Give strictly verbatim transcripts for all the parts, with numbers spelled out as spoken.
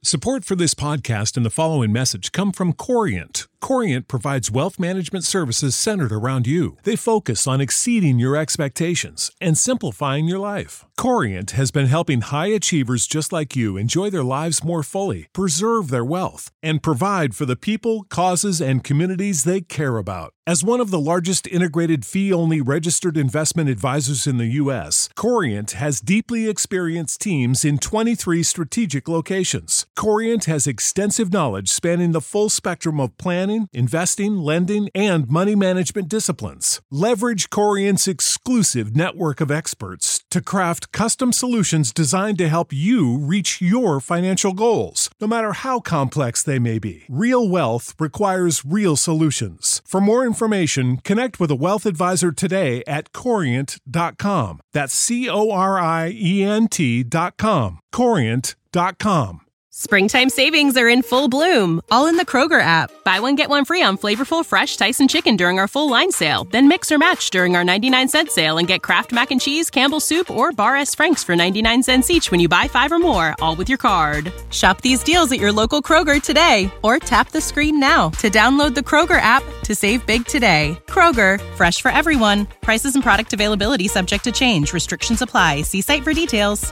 Support for this podcast and the following message come from Corient. Corient provides wealth management services centered around you. They focus on exceeding your expectations and simplifying your life. Corient has been helping high achievers just like you enjoy their lives more fully, preserve their wealth, and provide for the people, causes, and communities they care about. As one of the largest integrated fee-only registered investment advisors in the U S, Corient has deeply experienced teams in twenty-three strategic locations. Corient has extensive knowledge spanning the full spectrum of planning, investing, lending, and money management disciplines. Leverage Corient's exclusive network of experts to craft custom solutions designed to help you reach your financial goals, no matter how complex they may be. Real wealth requires real solutions. For more information, connect with a wealth advisor today at corient dot com. That's C O R I E N T dot com. corient dot com. Springtime savings are in full bloom, all in the Kroger app. Buy one, get one free on flavorful, fresh Tyson chicken during our full line sale. Then mix or match during our ninety-nine cent sale and get Kraft Mac and Cheese, Campbell's Soup, or Bar S. Frank's for ninety-nine cents each when you buy five or more, all with your card. Shop these deals at your local Kroger today, or tap the screen now to download the Kroger app to save big today. Kroger, fresh for everyone. Prices and product availability subject to change. Restrictions apply. See site for details.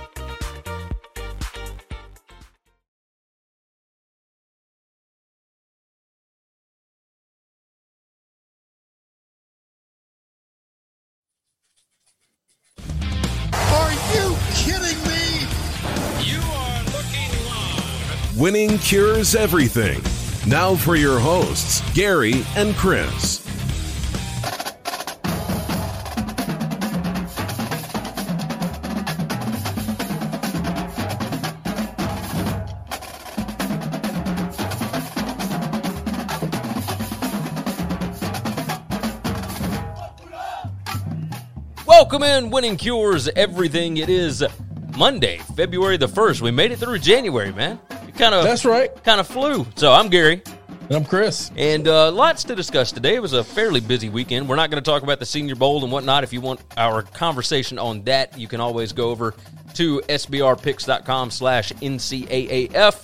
Winning cures everything. Now for your hosts, Gary and Chris. Welcome in, Winning Cures Everything. It is Monday, February the first. We made it through January, man. Kind of, That's right. Kind of flew. So I'm Gary. And I'm Chris. And uh, lots to discuss today. It was a fairly busy weekend. We're not going to talk about the Senior Bowl and whatnot. If you want our conversation on that, you can always go over to S B R picks dot com slash N C A A F.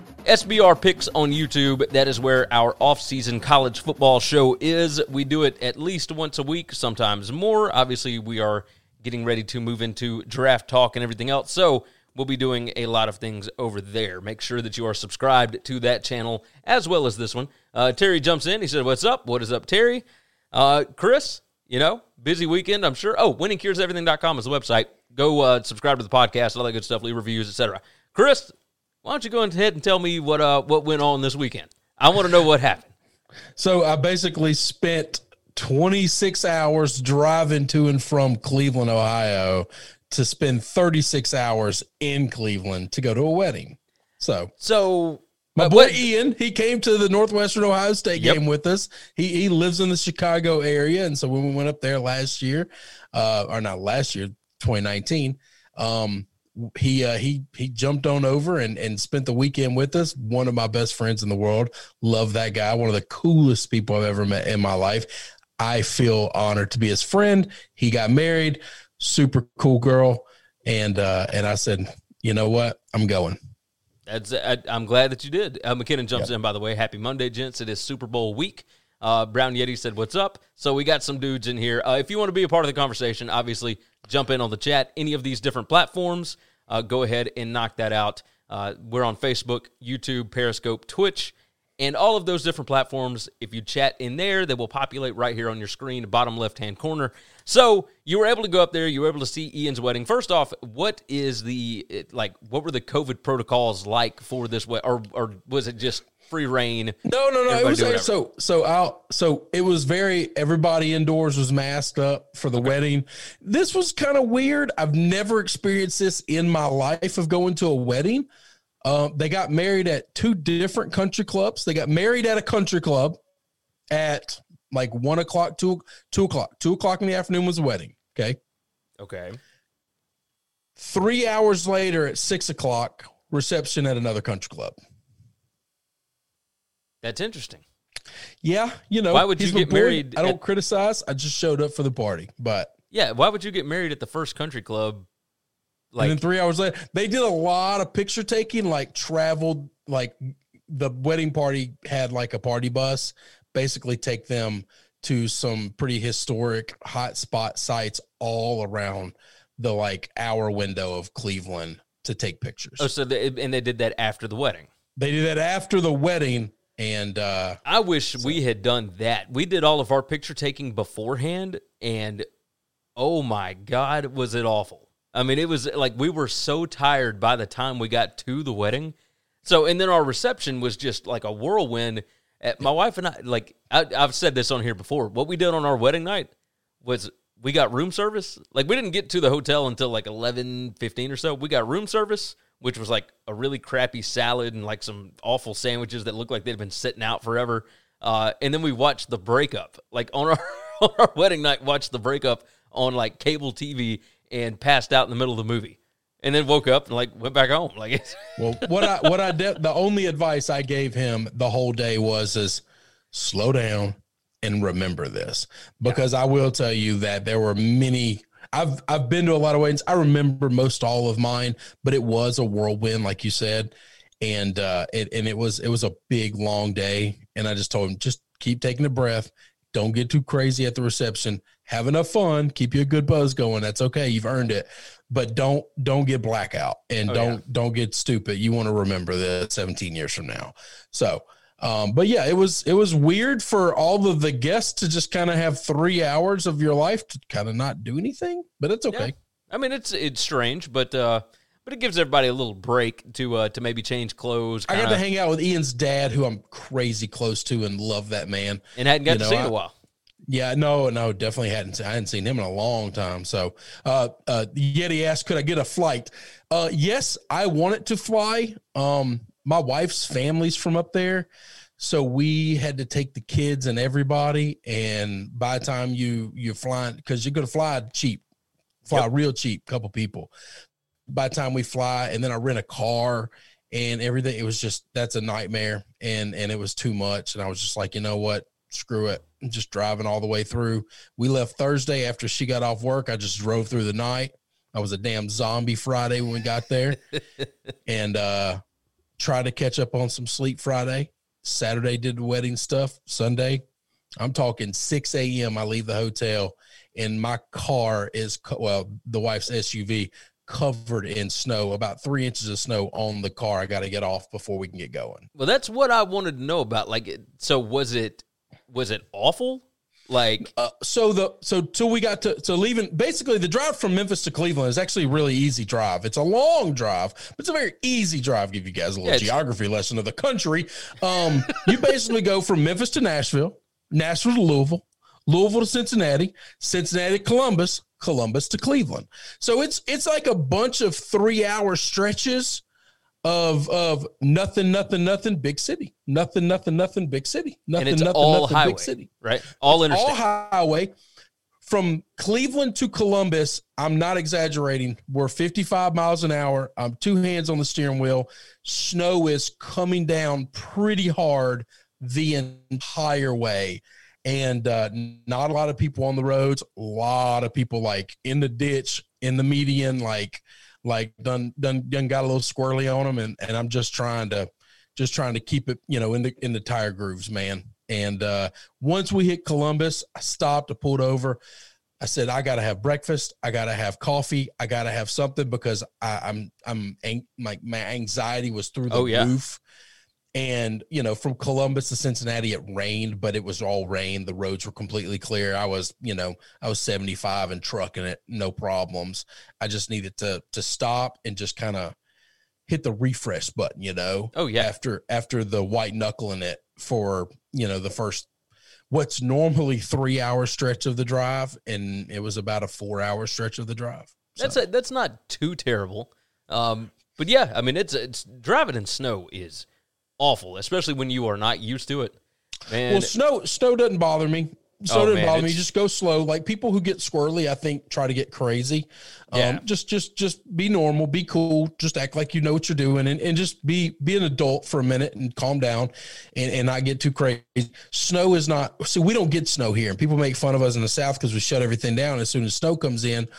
S B R Picks on YouTube. That is where our off-season college football show is. We do it at least once a week, sometimes more. Obviously, we are getting ready to move into draft talk and everything else. So we'll be doing a lot of things over there. Make sure that you are subscribed to that channel as well as this one. Uh, Terry jumps in. He said, what's up? What is up, Terry? Uh, Chris, you know, busy weekend, I'm sure. Oh, winning cures everything dot com is the website. Go uh, subscribe to the podcast, all that good stuff, leave reviews, et cetera. Chris, why don't you go ahead and tell me what uh, what went on this weekend? I want to know what happened. So I basically spent twenty-six hours driving to and from Cleveland, Ohio, to spend thirty-six hours in Cleveland to go to a wedding. So, so my boy what, Ian, he came to the Northwestern Ohio State yep. game with us. He he lives in the Chicago area, and so when we went up there last year, uh, or not last year, twenty nineteen, um, he uh, he he jumped on over and and spent the weekend with us. One of my best friends in the world. Love that guy. One of the coolest people I've ever met in my life. I feel honored to be his friend. He got married. Super cool girl, and uh, and I said, you know what, I'm going. That's I, I'm glad that you did. Uh, McKinnon jumps yep. in, by the way. Happy Monday, gents. It is Super Bowl week. Uh, Brown Yeti said, what's up? So we got some dudes in here. Uh, if you want to be a part of the conversation, obviously jump in on the chat. Any of these different platforms, uh, go ahead and knock that out. Uh, we're on Facebook, YouTube, Periscope, Twitch, and all of those different platforms. If you chat in there, they will populate right here on your screen, bottom left-hand corner. So you were able to go up there. You were able to see Ian's wedding. First off, what is the, like, what were the COVID protocols like for this wedding? Or, or was it just free reign? No, no, no. It was like, so, so I'll, so it was very, everybody indoors was masked up for the okay. wedding. This was kind of weird. I've never experienced this in my life of going to a wedding. Um, they got married at two different country clubs. They got married at a country club at like one o'clock, two, two o'clock, two o'clock in the afternoon was the wedding. Okay. Okay. Three hours later at six o'clock, reception at another country club. That's interesting. Yeah. You know, why would you get married? I don't at, criticize. I just showed up for the party, but yeah. Why would you get married at the first country club? Like, and then three hours later, they did a lot of picture taking, like traveled, like the wedding party had like a party bus, basically take them to some pretty historic hot spot sites all around the like hour window of Cleveland to take pictures. Oh, so they, and they did that after the wedding. They did that after the wedding. And uh, I wish so. we had done that. We did all of our picture taking beforehand, and oh my God, was it awful. I mean, it was like we were so tired by the time we got to the wedding. So, and then our reception was just like a whirlwind. My wife and I, like, I, I've said this on here before. What we did on our wedding night was we got room service. Like, we didn't get to the hotel until like eleven fifteen or so. We got room service, which was like a really crappy salad and like some awful sandwiches that looked like they'd been sitting out forever. Uh, and then we watched the breakup, like on our, on our wedding night, watched the breakup on like cable T V and passed out in the middle of the movie. And then woke up and like went back home. Like, it's well, what I, what I did, the only advice I gave him the whole day was, is slow down and remember this, because yeah. I will tell you that there were many, I've, I've been to a lot of weddings. I remember most all of mine, but it was a whirlwind, like you said. And, uh, it, and it was, it was a big, long day. And I just told him, just keep taking a breath. Don't get too crazy at the reception. Have enough fun. Keep you a good buzz going. That's okay. You've earned it. But don't don't get blackout, and oh, don't yeah. don't get stupid. You want to remember this seventeen years from now. So, um, but yeah, it was it was weird for all of the guests to just kind of have three hours of your life to kind of not do anything. But it's okay. Yeah. I mean, it's it's strange, but uh, but it gives everybody a little break to uh, to maybe change clothes. Kinda. I got to hang out with Ian's dad, who I'm crazy close to and love that man, and hadn't got you to know, see in I, a while. Yeah, no, no, definitely hadn't. I hadn't seen him in a long time. So, uh, uh, Yeti asked, could I get a flight? Uh, yes, I wanted to fly. Um, my wife's family's from up there, so we had to take the kids and everybody. And by the time you you're flying, because you're gonna fly cheap, fly yep. real cheap, couple people. By the time we fly, and then I rent a car and everything, it was just that's a nightmare, and and it was too much. And I was just like, you know what? Screw it. I'm just driving all the way through. We left Thursday after she got off work. I just drove through the night. I was a damn zombie Friday when we got there and uh, tried to catch up on some sleep Friday. Saturday did the wedding stuff. Sunday, I'm talking six a.m. I leave the hotel and my car is, well, the wife's S U V covered in snow, about three inches of snow on the car. I got to get off before we can get going. Well, that's what I wanted to know about. Like, so was it, Was it awful? Like, uh, so the so till we got to so leaving, basically the drive from Memphis to Cleveland is actually a really easy drive. It's a long drive, but it's a very easy drive. Give you guys a little yeah, geography lesson of the country. Um, you basically go from Memphis to Nashville, Nashville to Louisville, Louisville to Cincinnati, Cincinnati to Columbus, Columbus to Cleveland. So it's it's like a bunch of three hour stretches of of nothing, nothing, nothing, big city. Nothing, nothing, nothing, big city. Nothing, and it's nothing, all nothing, highway, big city. Right? All it's interstate. all highway. From Cleveland to Columbus, I'm not exaggerating. We're fifty-five miles an hour. I'm two hands on the steering wheel. Snow is coming down pretty hard the entire way. And uh, not a lot of people on the roads. A lot of people like in the ditch, in the median, like like done done done got a little squirrely on them. And, and I'm just trying to just trying to keep it, you know, in the in the tire grooves, man. And uh, once we hit Columbus, I stopped, I pulled over. I said, I got to have breakfast. I got to have coffee. I got to have something because I, I'm, I'm, my, my anxiety was through the oh, yeah. roof. And, you know, from Columbus to Cincinnati, it rained, but it was all rain. The roads were completely clear. I was, you know, I was seventy-five and trucking it, no problems. I just needed to, to stop and just kind of hit the refresh button, you know? Oh, yeah. After, after the white knuckling it for, you know, the first, what's normally three hour stretch of the drive. And it was about a four hour stretch of the drive. So. That's a, that's not too terrible. Um, but yeah, I mean, it's, it's driving in snow is awful, especially when you are not used to it. Man. Well, snow, snow doesn't bother me. So oh, doesn't man, bother it's... me. Just go slow. Like people who get squirrely, I think try to get crazy. Um, yeah. Just, just, just be normal, be cool. Just act like you know what you're doing, and, and just be be an adult for a minute and calm down, and, and not get too crazy. Snow is not. See, we don't get snow here, and people make fun of us in the South because we shut everything down as soon as snow comes in.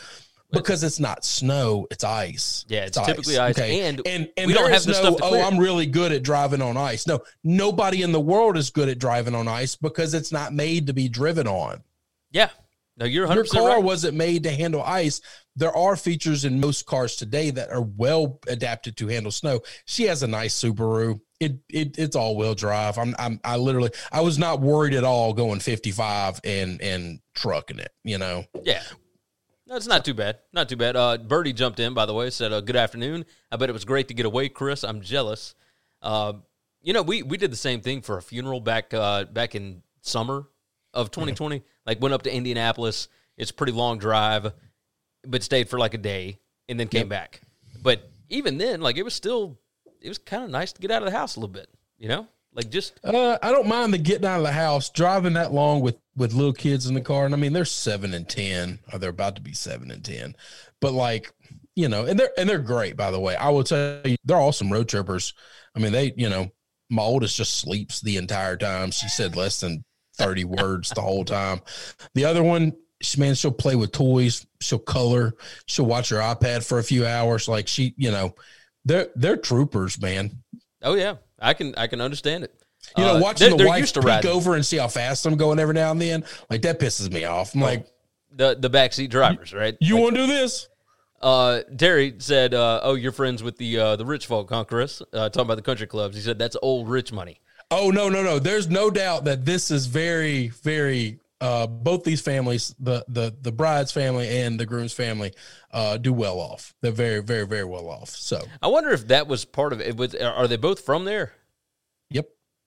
Because it's not snow, it's ice. Yeah, it's, it's typically ice, ice. Okay. and and and we don't have the no, stuff to clear. Oh, I'm really good at driving on ice. No, nobody in the world is good at driving on ice because it's not made to be driven on. Yeah, no, you're one hundred percent Your car right. wasn't made to handle ice. There are features in most cars today that are well adapted to handle snow. She has a nice Subaru. It it it's all wheel drive. I'm I'm I literally I was not worried at all going fifty-five and and trucking it. You know. Yeah. No, it's not too bad. Not too bad. Uh, Birdie jumped in, by the way, said, uh, good afternoon. I bet it was great to get away, Chris. I'm jealous. Uh, you know, we we did the same thing for a funeral back uh, back in summer of twenty twenty. Mm-hmm. Like, went up to Indianapolis. It's a pretty long drive, but stayed for like a day and then came yep. back. But even then, like, it was still, it was kind of nice to get out of the house a little bit, you know? Like, just. Uh, I don't mind the getting out of the house, driving that long with, with little kids in the car. And I mean, they're seven and ten, or they're about to be seven and ten. But, like, you know, and they're, and they're great, by the way. I will tell you, they're awesome road trippers. I mean, they, you know, my oldest just sleeps the entire time. She said less than thirty words the whole time. The other one, she, man, she'll play with toys. She'll color. She'll watch her iPad for a few hours. Like, she, you know, they're, they're troopers, man. Oh yeah. I can, I can understand it. You know, uh, watching they're, the they're wife peek riding. over and see how fast I'm going every now and then, like, that pisses me off. I'm oh, like, the, the backseat drivers, right? You like, want to do this? Uh, Terry said, uh, oh, you're friends with the, uh, the rich folk, huh, Chris? Uh, talking about the country clubs. He said, that's old rich money. Oh, no, no, no. There's no doubt that this is very, very, uh, both these families, the, the, the bride's family and the groom's family, uh, do well off. They're very, very, very well off. So I wonder if that was part of it. Was, are they both from there? Yep.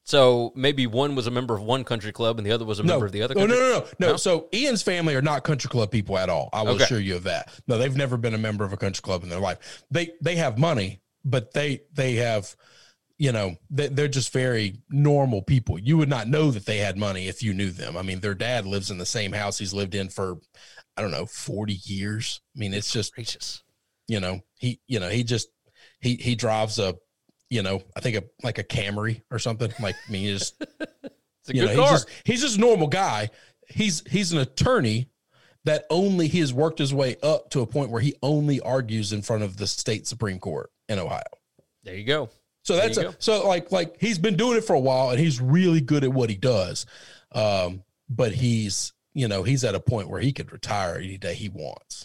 So maybe one was a member of one country club and the other was a no. member of the other Oh, country no, no, no, no. no. So Ian's family are not country club people at all. I will okay. assure you of that. No, they've never been a member of a country club in their life. They, they have money, but they, they have, you know, they're just very normal people. You would not know that they had money if you knew them. I mean, their dad lives in the same house he's lived in for, I don't know, forty years. I mean, it's just, gracious. You know, he, you know, he just, he, he drives a, you know, I think a, like a Camry or something. Like, I mean, he just, it's a you good know, car. he's just, he's just a normal guy. He's, he's an attorney that only he has worked his way up to a point where he only argues in front of the state Supreme Court in Ohio. There you go. So that's a, so like, like he's been doing it for a while and he's really good at what he does. Um, but he's, you know, he's at a point where he could retire any day he wants.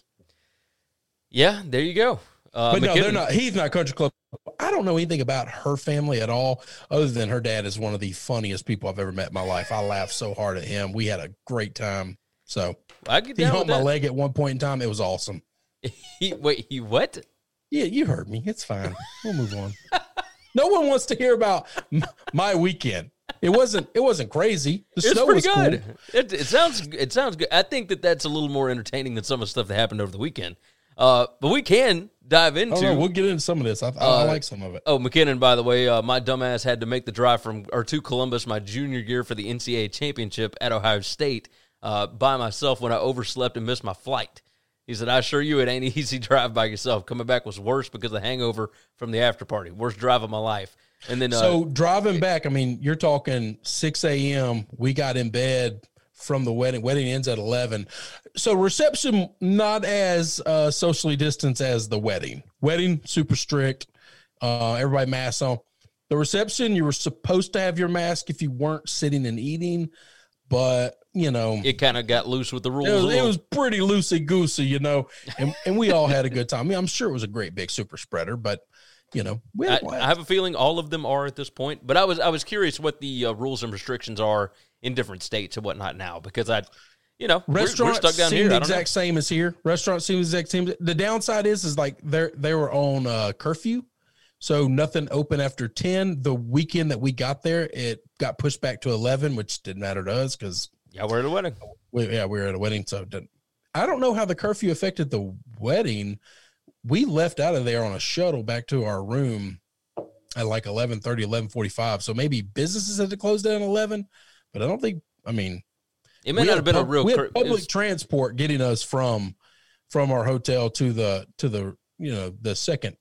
Yeah, there you go. Uh, but McKinnon, no, they're not, he's not country club. I don't know anything about her family at all, other than her dad is one of the funniest people I've ever met in my life. I laughed so hard at him. We had a great time. So I get he down humped with my that. leg at one point in time. It was awesome. he, wait, he what? Yeah, you heard me. It's fine. We'll move on. No one wants to hear about my weekend. It wasn't. It wasn't crazy. The It's snow pretty was good. cool. It, it sounds. It sounds good. I think that that's a little more entertaining than some of the stuff that happened over the weekend. Uh, but we can dive into. Oh, no, we'll get into some of this. I, I, uh, I like some of it. Oh, McKinnon, by the way, uh, my dumbass had to make the drive from or to Columbus my junior year for the N C double A championship at Ohio State uh, by myself when I overslept and missed my flight. He said, I assure you it ain't easy drive by yourself. Coming back was worse because of the hangover from the after party. Worst drive of my life. And then, uh, so driving back, I mean, you're talking six a.m. We got in bed from the wedding. Wedding ends at eleven. So reception, not as uh, socially distanced as the wedding. Wedding, super strict. Uh, everybody masks on. The reception, you were supposed to have your mask if you weren't sitting and eating, but you know, it kind of got loose with the rules. It was, it was pretty loosey goosey, you know, and, and we all had a good time. I mean, I'm sure it was a great big super spreader, but you know, we had a I, blast. I have a feeling all of them are at this point, but I was I was curious what the uh, rules and restrictions are in different states and whatnot now, because I, you know, restaurants we're, we're stuck down seem here. the I don't exact know. same as here. Restaurants seem the exact same. The downside is, is like they're they were on uh, curfew, so nothing open after ten. The weekend that we got there, it got pushed back to eleven, which didn't matter to us because yeah, we're at a wedding. We, yeah, we were at a wedding, so it didn't, I don't know how the curfew affected the wedding. We left out of there on a shuttle back to our room at like eleven thirty, eleven forty-five. So maybe businesses had to close down at eleven, but I don't think, I mean, it may we not had have been a pub- real we had cur- public was- transport getting us from from our hotel to the to the you know the second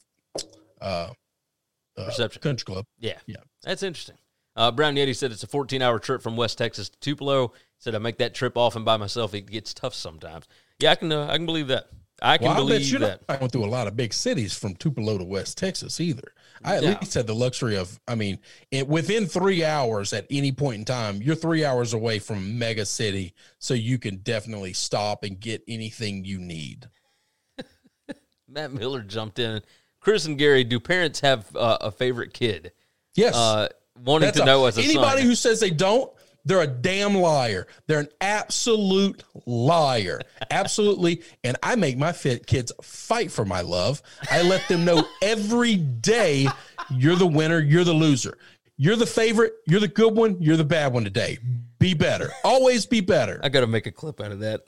uh, uh reception country club. Yeah, yeah, that's interesting. Uh, Brown Yeti said it's a fourteen hour trip from West Texas to Tupelo. He said I make that trip often by myself. It gets tough sometimes. Yeah, I can uh, I can believe that. I can well, believe I bet you that. I went through a lot of big cities from Tupelo to West Texas either. I at Yeah. least had the luxury of, I mean, it, within three hours at any point in time, you're three hours away from a mega city, so you can definitely stop and get anything you need. Matt Miller jumped in. Chris and Gary, do parents have uh, a favorite kid? Yes. Uh, wanting That's to a- know as a anybody son. who says they don't, they're a damn liar. They're an absolute liar. Absolutely. And I make my fit kids fight for my love. I let them know every day, you're the winner, you're the loser. You're the favorite, you're the good one, you're the bad one today. Be better. Always be better. I got to make a clip out of that.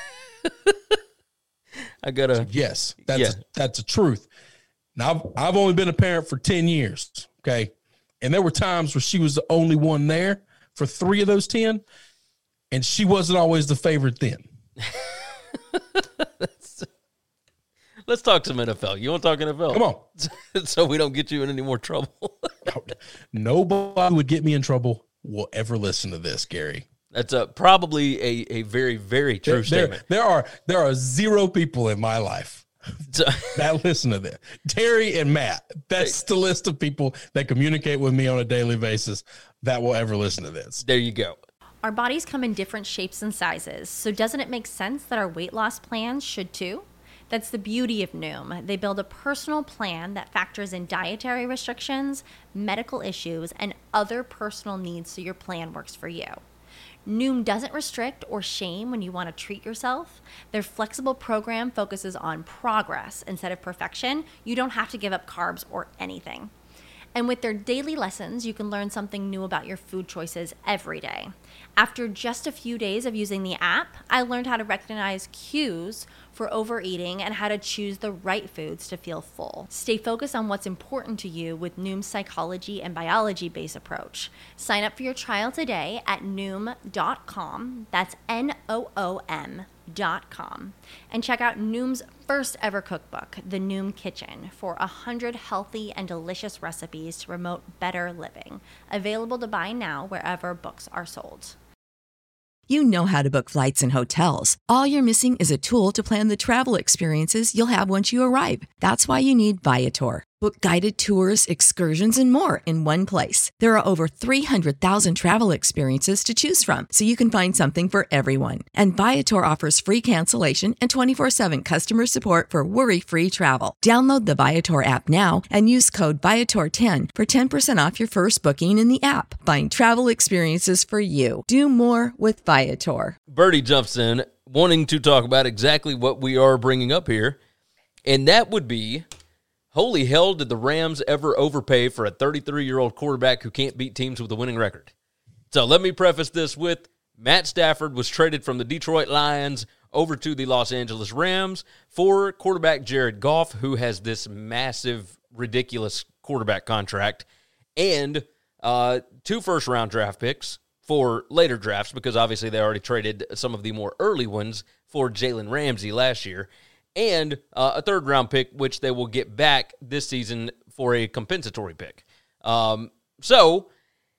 I got to. Yes, that's Yeah. a, that's a truth. Now, I've, I've only been a parent for ten years, okay? And there were times where she was the only one there for three of those ten, and she wasn't always the favorite then. Let's talk some N F L. You want to talk N F L? Come on. So we don't get you in any more trouble. Nobody would get me in trouble will ever listen to this, Gary. That's a, probably a, a very, very true There, statement. there are there are zero people in my life So- that listen to this. Terry and Matt. That's the list of people that communicate with me on a daily basis that will ever listen to this. there you go. Our bodies come in different shapes and sizes, so doesn't it make sense that our weight loss plans should too? That's the beauty of Noom. They build a personal plan that factors in dietary restrictions, medical issues, and other personal needs so your plan works for you. Noom doesn't restrict or shame when you want to treat yourself. Their flexible program focuses on progress instead of perfection. You don't have to give up carbs or anything. And with their daily lessons, you can learn something new about your food choices every day. After just a few days of using the app, I learned how to recognize cues for overeating and how to choose the right foods to feel full. Stay focused on what's important to you with Noom's psychology and biology-based approach. Sign up for your trial today at noom dot com. That's N O O M dot com. And check out Noom's first ever cookbook, The Noom Kitchen, for one hundred healthy and delicious recipes to promote better living. Available to buy now wherever books are sold. You know how to book flights and hotels. All you're missing is a tool to plan the travel experiences you'll have once you arrive. That's why you need Viator. Book guided tours, excursions, and more in one place. There are over three hundred thousand travel experiences to choose from, so you can find something for everyone. And Viator offers free cancellation and twenty-four seven customer support for worry-free travel. Download the Viator app now and use code Viator ten for ten percent off your first booking in the app. Find travel experiences for you. Do more with Viator. Birdie jumps in wanting to talk about exactly what we are bringing up here, and that would be, holy hell, did the Rams ever overpay for a thirty-three-year-old quarterback who can't beat teams with a winning record? So let me preface this with Matt Stafford was traded from the Detroit Lions over to the Los Angeles Rams for quarterback Jared Goff, who has this massive, ridiculous quarterback contract, and uh, two first-round draft picks for later drafts, because obviously they already traded some of the more early ones for Jalen Ramsey last year, and uh, a third-round pick, which they will get back this season for a compensatory pick. Um, so,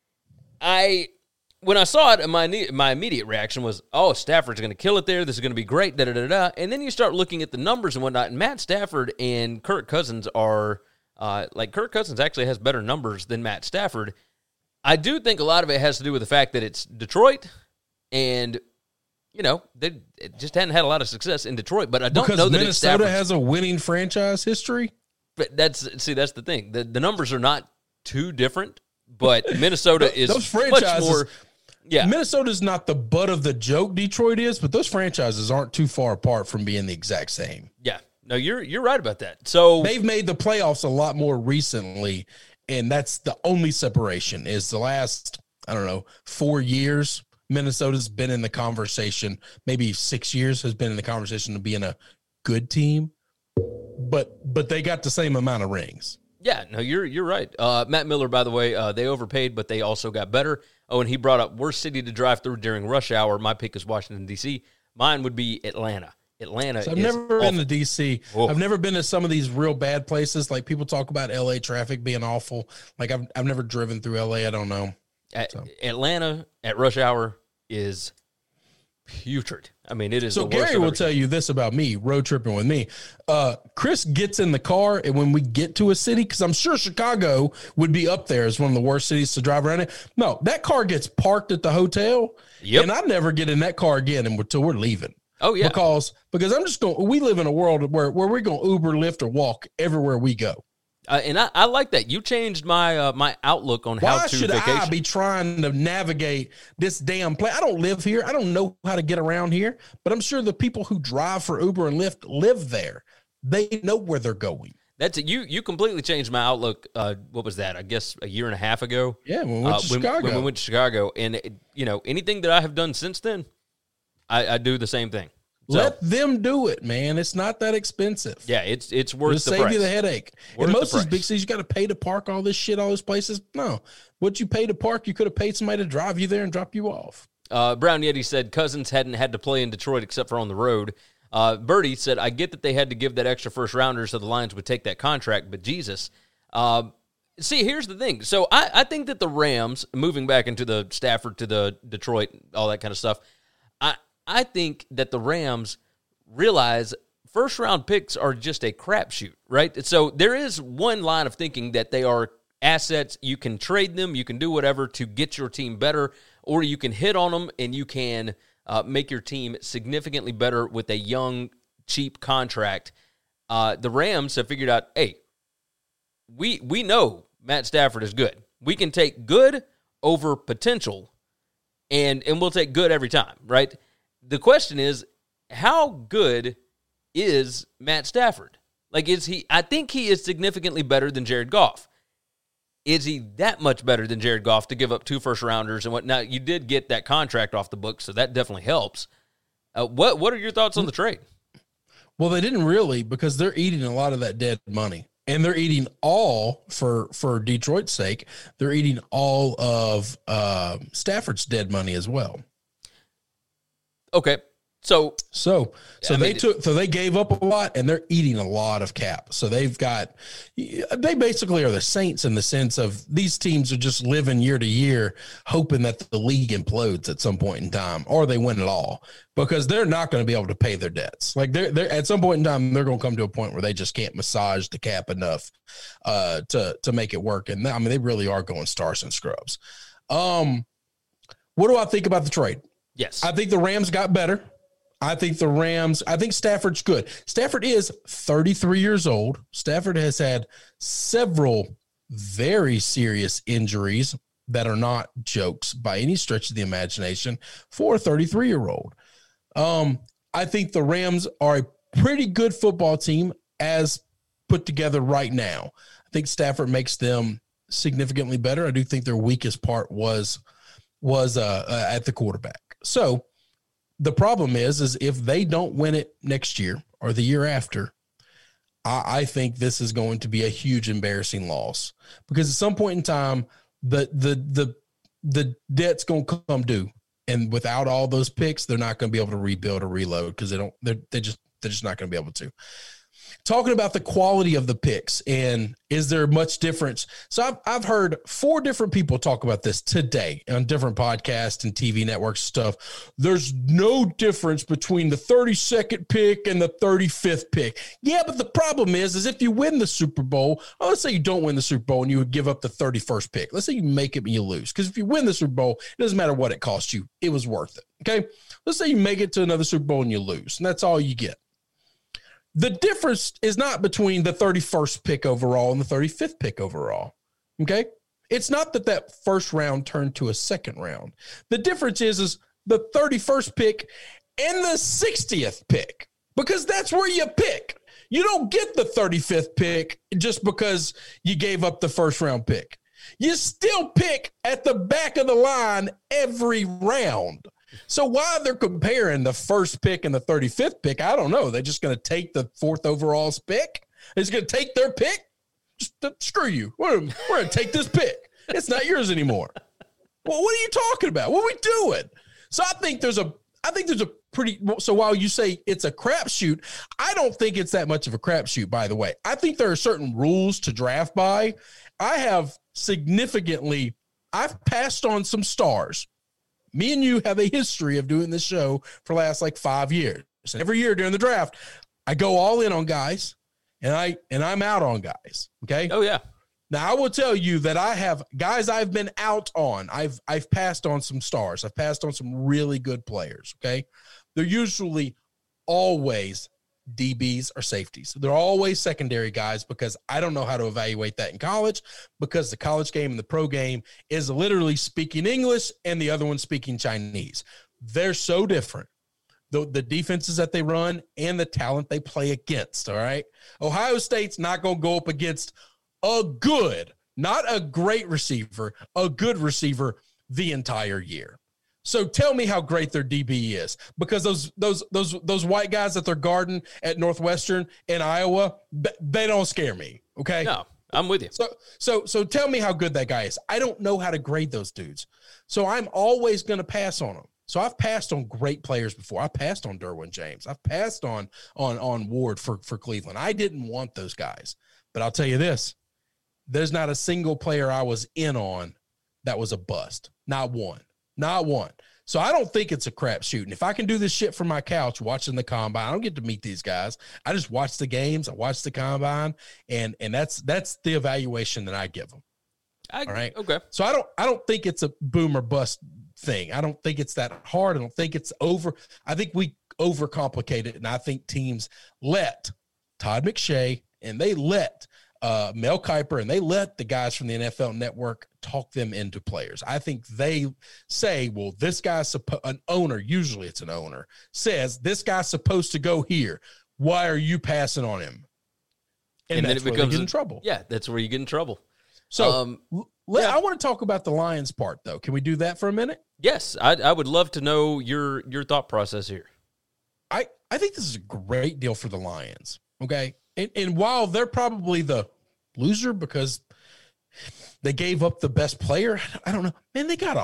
I when I saw it, my my immediate reaction was, oh, Stafford's going to kill it there. This is going to be great, da-da-da-da. And then you start looking at the numbers and whatnot, and Matt Stafford and Kirk Cousins are, uh, like, Kirk Cousins actually has better numbers than Matt Stafford. I do think a lot of it has to do with the fact that it's Detroit, and you know, they it just hadn't had a lot of success in Detroit, but I don't because know that Minnesota it's has a winning franchise history. But that's see, that's the thing. The the numbers are not too different, but Minnesota is Those franchises, much more. Yeah, Minnesota's not the butt of the joke Detroit is, but those franchises aren't too far apart from being the exact same. yeah. No, you're you're right about that. So They've made the playoffs a lot more recently, and that's the only separation is the last, I don't know, four years. Minnesota's been in the conversation, maybe six years has been in the conversation of being a good team, but but they got the same amount of rings. yeah, no, you're you're right. Uh, Matt Miller, by the way, uh, they overpaid, but they also got better. Oh, and he brought up worst city to drive through during rush hour. My pick is Washington, D C. Mine would be Atlanta. Atlanta So I've is never awful. been to D C. Oh. I've never been to some of these real bad places. Like people talk about L A traffic being awful. Like I've I've never driven through L A. I don't know. At, So. Atlanta at rush hour is putrid. I mean, it is. So the worst Gary I've will ever tell seen. you this about me, road tripping with me. Uh, Chris gets in the car, and when we get to a city, because I'm sure Chicago would be up there as one of the worst cities to drive around in. No, that car gets parked at the hotel, Yep. and I never get in that car again until we're leaving. Oh, yeah. Because because I'm just going. We live in a world where where we're going to Uber, Lyft, or walk everywhere we go. Uh, and I, I like that. You changed my uh, my outlook on Why how to should vacation. I be trying to navigate this damn place? I don't live here. I don't know how to get around here, but I'm sure the people who drive for Uber and Lyft live there. They know where they're going. That's it. You you completely changed my outlook. Uh, what was that? I guess a year and a half ago. Yeah, when we went uh, to when, Chicago. When we went to Chicago, and it, you know anything that I have done since then, I, I do the same thing. So, Let them do it, man. It's not that expensive. yeah, it's it's worth It'll the save price. you the headache. Worth In the most of these price. big cities, you got to pay to park all this shit, all those places. No, what you pay to park, you could have paid somebody to drive you there and drop you off. Uh, Brown Yeti said Cousins hadn't had to play in Detroit except for on the road. Uh, Birdie said, I get that they had to give that extra first rounder so the Lions would take that contract, but Jesus. Uh, see, here's the thing. So I, I think that the Rams, moving back into the Stafford to the Detroit, all that kind of stuff, I, I think that the Rams realize first-round picks are just a crapshoot, right? So there is one line of thinking that they are assets. You can trade them, you can do whatever to get your team better, or you can hit on them and you can uh, make your team significantly better with a young, cheap contract. Uh, the Rams have figured out, hey, we we know Matt Stafford is good. We can take good over potential, and and we'll take good every time, right? The question is, how good is Matt Stafford? Like, is he, I think he is significantly better than Jared Goff. Is he that much better than Jared Goff to give up two first rounders and what? Now, you did get that contract off the books, so that definitely helps. Uh, what What are your thoughts on the trade? Well, they didn't really, because they're eating a lot of that dead money. And they're eating all, for, for Detroit's sake, they're eating all of uh, Stafford's dead money as well. Okay. So, So, so I they mean, took, so they gave up a lot, and they're eating a lot of cap. So they've got, they basically are the Saints in the sense of these teams are just living year to year, hoping that the league implodes at some point in time, or they win it all, because they're not going to be able to pay their debts. Like they're, they're at some point in time, they're going to come to a point where they just can't massage the cap enough uh, to to make it work. And I mean, they really are going stars and scrubs. Um, what do I think about the trade? yes. I think the Rams got better. I think the Rams, I think Stafford's good. Stafford is thirty-three years old. Stafford has had several very serious injuries that are not jokes by any stretch of the imagination for a thirty-three-year-old. Um, I think the Rams are a pretty good football team as put together right now. I think Stafford makes them significantly better. I do think their weakest part was, was uh, uh, at the quarterback. So, the problem is, is if they don't win it next year or the year after, I, I think this is going to be a huge embarrassing loss, because at some point in time, the the the the debt's going to come due, and without all those picks, they're not going to be able to rebuild or reload, because they don't. They're they just they're just not going to be able to. Talking about the quality of the picks, and is there much difference? So I've, I've heard four different people talk about this today on different podcasts and T V networks stuff. There's no difference between the thirty-second pick and the thirty-fifth pick. Yeah, but the problem is, is if you win the Super Bowl, oh, let's say you don't win the Super Bowl and you would give up the thirty-first pick. Let's say you make it and you lose. Because if you win the Super Bowl, it doesn't matter what it costs you. It was worth it. Okay? Let's say you make it to another Super Bowl and you lose, and that's all you get. The difference is not between the thirty-first pick overall and the thirty-fifth pick overall, okay? It's not that that first round turned to a second round. The difference is, is the thirty-first pick and the sixtieth pick, because that's where you pick. You don't get the thirty-fifth pick just because you gave up the first round pick. You still pick at the back of the line every round. So why they're comparing the first pick and the thirty-fifth pick, I don't know. They're just going to take the fourth overall pick? They're just going to take their pick? Just uh, screw you. We're, we're going to take this pick. It's not yours anymore. Well, what are you talking about? What are we doing? So I think there's a, I think there's a pretty, so while you say it's a crapshoot, I don't think it's that much of a crapshoot, by the way. I think there are certain rules to draft by. I have significantly, I've passed on some stars Me and you have a history of doing this show for the last like five years. And every year during the draft, I go all in on guys and I and I'm out on guys. Okay. Oh, yeah. Now I will tell you that I have guys I've been out on. I've I've passed on some stars. I've passed on some really good players. Okay. They're usually always D Bs or safeties. They're always secondary guys because I don't know how to evaluate that in college, because the college game and the pro game is literally speaking English and the other one speaking Chinese. They're so different. The, the defenses that they run and the talent they play against, all right? Ohio State's not going to go up against a good, not a great receiver, a good receiver the entire year. So tell me how great their D B is, because those those those those white guys that they're guarding at Northwestern and Iowa, they don't scare me, okay? No, I'm with you. So so so tell me how good that guy is. I don't know how to grade those dudes. So I'm always going to pass on them. So I've passed on great players before. I passed on Derwin James. I've passed on on on Ward for, for Cleveland. I didn't want those guys. But I'll tell you this, there's not a single player I was in on that was a bust. Not one. Not one. So I don't think it's a crapshoot. And if I can do this shit from my couch watching the combine, I don't get to meet these guys. I just watch the games. I watch the combine, and and that's that's the evaluation that I give them. I, All right. Okay. So I don't I don't think it's a boom or bust thing. I don't think it's that hard. I don't think it's over. I think we overcomplicate it, and I think teams let Todd McShay and they let uh, Mel Kiper and they let the guys from the N F L Network talk them into players. I think they say, well, this guy's supposed, an owner, usually it's an owner, says this guy's supposed to go here. Why are you passing on him? And, And then that's it where becomes they get in a- trouble. Yeah, that's where you get in trouble. So Um, let, yeah. I want to talk about the Lions part, though. Can we do that for a minute? Yes, I, I would love to know your your thought process here. I, I think this is a great deal for the Lions, okay? And, and while they're probably the loser because they gave up the best player, I don't know. Man, they got a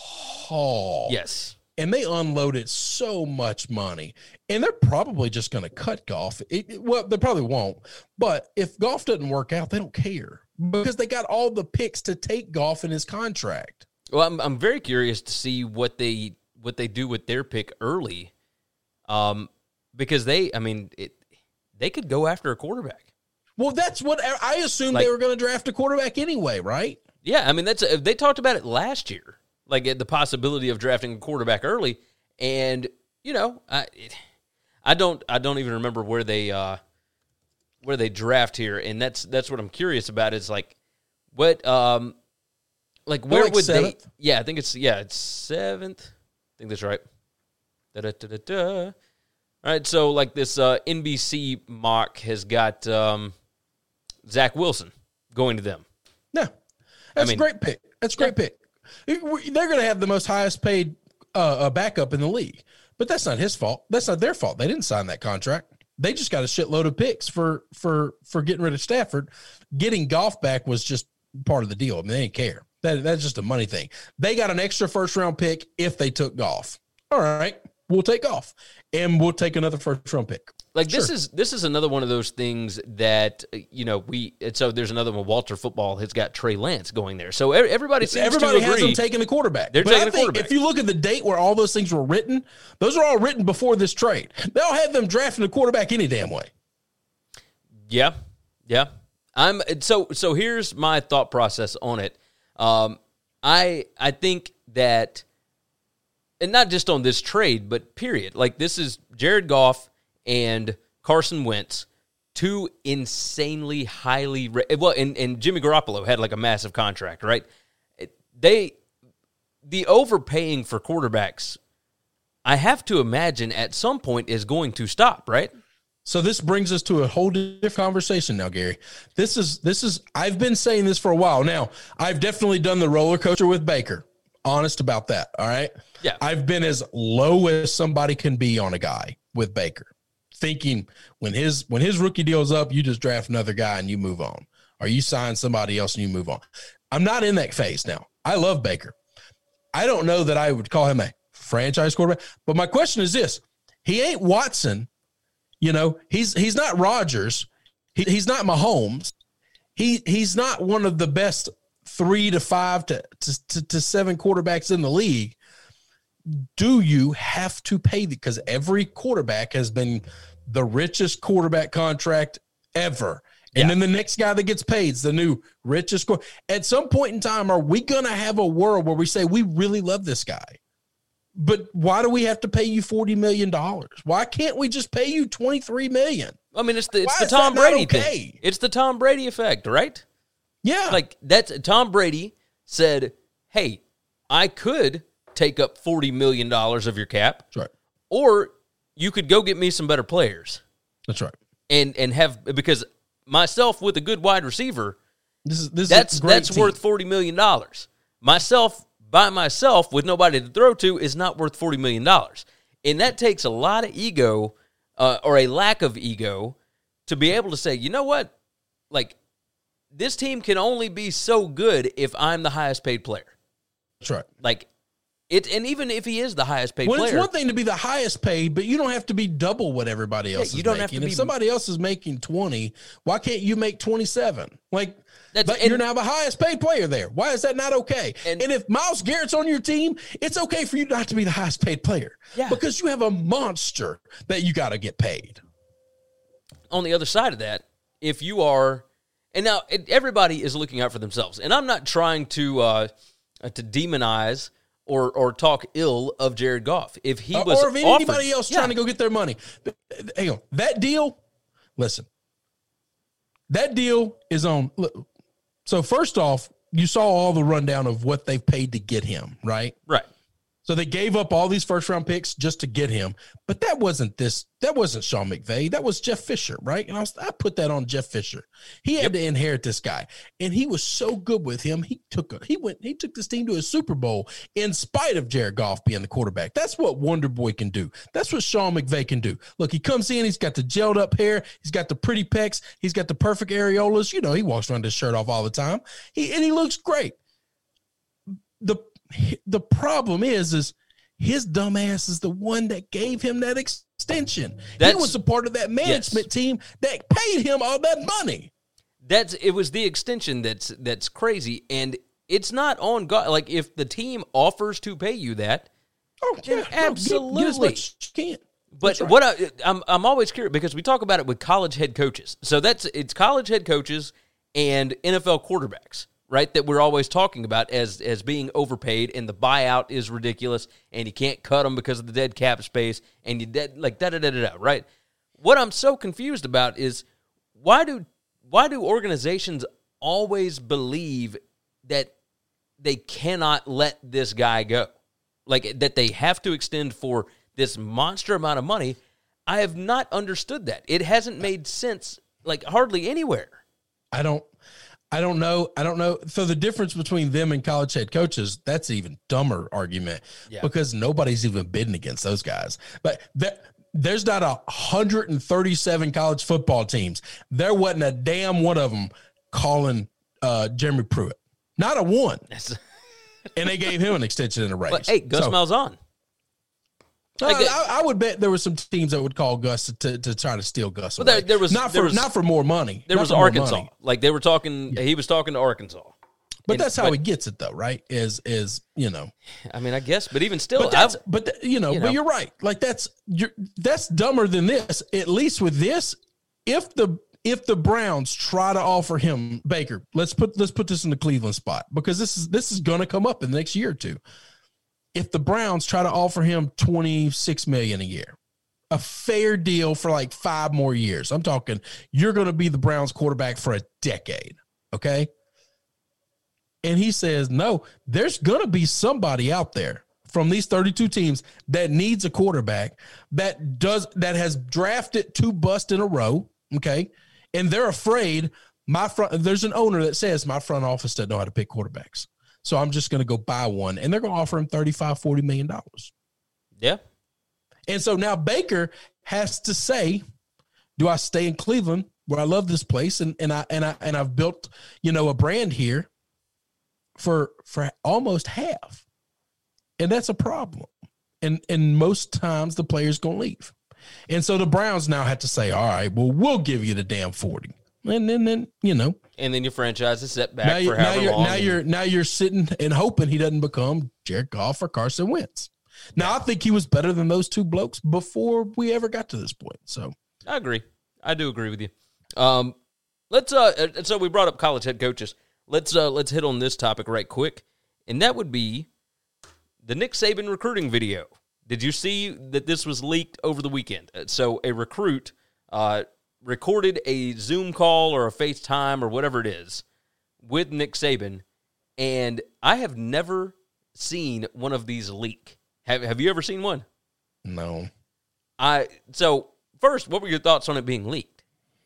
haul. Yes. And they unloaded so much money. And they're probably just going to cut Goff. It, it- well, they probably won't. But if Goff doesn't work out, they don't care because they got all the picks to take Goff in his contract. Well, I'm I'm very curious to see what they what they do with their pick early, um, because they, I mean, it, they could go after a quarterback. Well, that's what I assumed Like- they were going to draft a quarterback anyway, right? Yeah, I mean that's they talked about it last year, like the possibility of drafting a quarterback early, and you know, I it, I don't I don't even remember where they uh, where they draft here, and that's that's what I'm curious about. Is like what um like where like would seventh. they? Yeah, I think it's yeah it's seventh. I think that's right. Da-da-da-da-da. All right, so like this uh, N B C mock has got um, Zach Wilson going to them. No, that's I mean- a great pick. That's a great pick. They're going to have the most highest paid uh, uh, backup in the league, but that's not his fault. That's not their fault. They didn't sign that contract. They just got a shitload of picks for for for getting rid of Stafford. Getting Goff back was just part of the deal. I mean, they didn't care. That that's just a money thing. They got an extra first round pick if they took Goff. All right, we'll take Goff, and we'll take another first round pick. Like this Sure. is this is another one of those things that uh, you know we. And so there's another one. Walter Football has got Trey Lance going there. So e- everybody seems Everybody to has agree. them taking the quarterback. They're But taking I the think quarterback. if you look at the date where all those things were written, those are all written before this trade. They'll have them drafting a quarterback any damn way. Yeah, yeah. I'm so so. Here's my thought process on it. Um, I I think that, and not just on this trade, but period. Like this is Jared Goff and Carson Wentz, two insanely highly ra- well, and and Jimmy Garoppolo had like a massive contract, right? They the overpaying for quarterbacks, I have to imagine at some point is going to stop, right? So this brings us to a whole different conversation now, Gary. This is this is I've been saying this for a while. Now, I've definitely done the roller coaster with Baker. Honest about that. All right. Yeah. I've been as low as somebody can be on a guy with Baker, thinking when his when his rookie deal's up, you just draft another guy and you move on. Or you sign somebody else and you move on. I'm not in that phase now. I love Baker. I don't know that I would call him a franchise quarterback, but my question is this. He ain't Watson. You know, he's he's not Rodgers. He, he's not Mahomes. He he's not one of the best three to five to, to, to, to seven quarterbacks in the league. do you have to pay? Because every quarterback has been the richest quarterback contract ever. And yeah. then the next guy that gets paid is the new richest. Qu- At some point in time, are we going to have a world where we say, we really love this guy, but why do we have to pay you forty million dollars? Why can't we just pay you twenty-three million dollars? I mean, it's the, it's the Tom Brady okay? thing. It's the Tom Brady effect, right? Yeah. Like that's Tom Brady said, hey, I could take up forty million dollars of your cap. That's right. Or you could go get me some better players. That's right. And and have, because myself with a good wide receiver, this is, this that's is a great that's team. worth forty million dollars. Myself by myself with nobody to throw to is not worth forty million dollars. And that takes a lot of ego uh, or a lack of ego to be able to say, you know what? Like, this team can only be so good if I'm the highest paid player. That's right. Like, it, and even if he is the highest paid well, player. It's one thing to be the highest paid, but you don't have to be double what everybody else yeah, you is don't making. Have to if be, somebody else is making twenty, why can't you make twenty-seven? Like, that's, but and, you're now the highest paid player there. Why is that not okay? And, and if Myles Garrett's on your team, it's okay for you not to be the highest paid player yeah. because you have a monster that you got to get paid. On the other side of that, if you are, and now it, everybody is looking out for themselves, and I'm not trying to uh, to demonize or or talk ill of Jared Goff. If he was, or of anybody offered, else yeah. trying to go get their money, hang on, that deal. Listen, that deal is on. So first off, you saw all the rundown of what they've paid to get him, right? Right. So they gave up all these first round picks just to get him, but that wasn't this. That wasn't Sean McVay. That was Jeff Fisher, right? And I, was, I put that on Jeff Fisher. He had yep. to inherit this guy, and he was so good with him. He took a, he went he took this team to a Super Bowl in spite of Jared Goff being the quarterback. That's what Wonder Boy can do. That's what Sean McVay can do. Look, he comes in. He's got the gelled up hair. He's got the pretty pecs. He's got the perfect areolas. You know, he walks around his shirt off all the time. He and he looks great. The the problem is is. His dumbass is the one that gave him that extension. That's, he was a part of that management yes. team that paid him all that money. That's it was the extension that's that's crazy, and it's not on God. Like if the team offers to pay you that, oh yeah, absolutely, no, get, get as much as you can. But right. what I, I'm I'm always curious because we talk about it with college head coaches. So that's it's college head coaches and N F L quarterbacks. Right, that we're always talking about as as being overpaid, and the buyout is ridiculous, and you can't cut them because of the dead cap space, and you dead like da da da da da. Right. What I'm so confused about is why do why do organizations always believe that they cannot let this guy go, like that they have to extend for this monster amount of money? I have not understood that. It hasn't made sense, like hardly anywhere. I don't. I don't know. I don't know. So the difference between them and college head coaches, that's an even dumber argument yeah. because nobody's even bidding against those guys. But that, there's not a one hundred thirty-seven college football teams. There wasn't a damn one of them calling uh, Jeremy Pruitt. Not a one. And they gave him an extension in a race. But, hey, Gus so, Malzahn. Uh, I, I would bet there were some teams that would call Gus to, to try to steal Gus. Well, there, there was not there for was, not for more money. There not was for Arkansas, like they were talking. Yeah. He was talking to Arkansas, but and, that's how but, he gets it, though, right? Is is you know? I mean, I guess, but even still, but that's, but the, you know, you but know. You're right. Like that's you're that's dumber than this. At least with this, if the if the Browns try to offer him Baker, let's put let's put this in the Cleveland spot because this is this is going to come up in the next year or two. If the Browns try to offer him twenty-six million dollars a year, a fair deal for like five more years, I'm talking you're going to be the Browns quarterback for a decade, okay? And he says, no, there's going to be somebody out there from these thirty-two teams that needs a quarterback that does that has drafted two busts in a row, okay? And they're afraid my front there's an owner that says my front office doesn't know how to pick quarterbacks. So I'm just going to go buy one, and they're going to offer him thirty-five, forty million dollars. Yeah. And so now Baker has to say, do I stay in Cleveland where I love this place and, and I and I and I've built, you know, a brand here for for almost half. And that's a problem. And and most times the player's going to leave. And so the Browns now have to say, all right, well, we'll give you the damn forty. And then, then you know. And then your franchise is set back now for however now you're, long. Now you're, now you're sitting and hoping he doesn't become Jared Goff or Carson Wentz. Now, I think he was better than those two blokes before we ever got to this point. So I agree. I do agree with you. Um, let's. Uh, so we brought up college head coaches. Let's uh, let's hit on this topic right quick, and that would be the Nick Saban recruiting video. Did you see that this was leaked over the weekend? So a recruit uh, recorded a Zoom call or a FaceTime or whatever it is with Nick Saban, and I have never seen one of these leak. Have Have you ever seen one? No. I so first, what were your thoughts on it being leaked?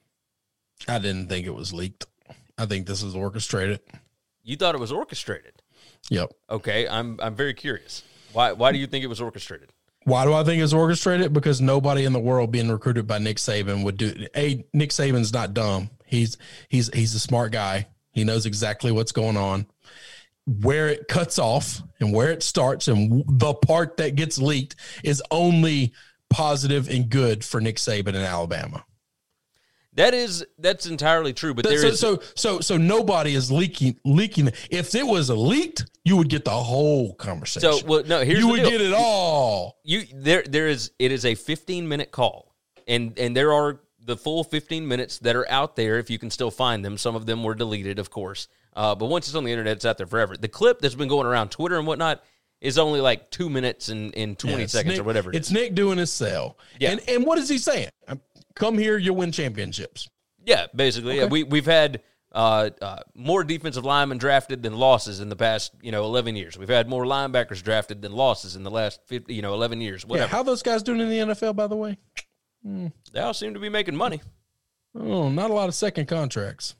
I didn't think it was leaked. I think this is orchestrated. You thought it was orchestrated? Yep. Okay, I'm I'm very curious. Why Why do you think it was orchestrated? Why do I think it's orchestrated? Because nobody in the world being recruited by Nick Saban would do. A Nick Saban's not dumb. He's he's he's a smart guy. He knows exactly what's going on, where it cuts off and where it starts, and the part that gets leaked is only positive and good for Nick Saban in Alabama. That is that's entirely true, but there so, is so so so nobody is leaking leaking. If it was leaked, you would get the whole conversation. So well, no, here's you the would deal. get it all. You there there is it is a fifteen minute call, and and there are the full fifteen minutes that are out there if you can still find them. Some of them were deleted, of course, uh, but once it's on the internet, it's out there forever. The clip that's been going around Twitter and whatnot is only like two minutes and, and twenty Yeah, seconds Nick, or whatever. It's Nick doing his sell. Yeah. And and what is he saying? Come here, you'll win championships. Yeah, basically. Okay. We we've had uh, uh, more defensive linemen drafted than losses in the past, you know, eleven years. We've had more linebackers drafted than losses in the last fifty, you know, eleven years. Whatever. Yeah, how are those guys doing in the N F L, by the way? They all seem to be making money. Oh, not a lot of second contracts.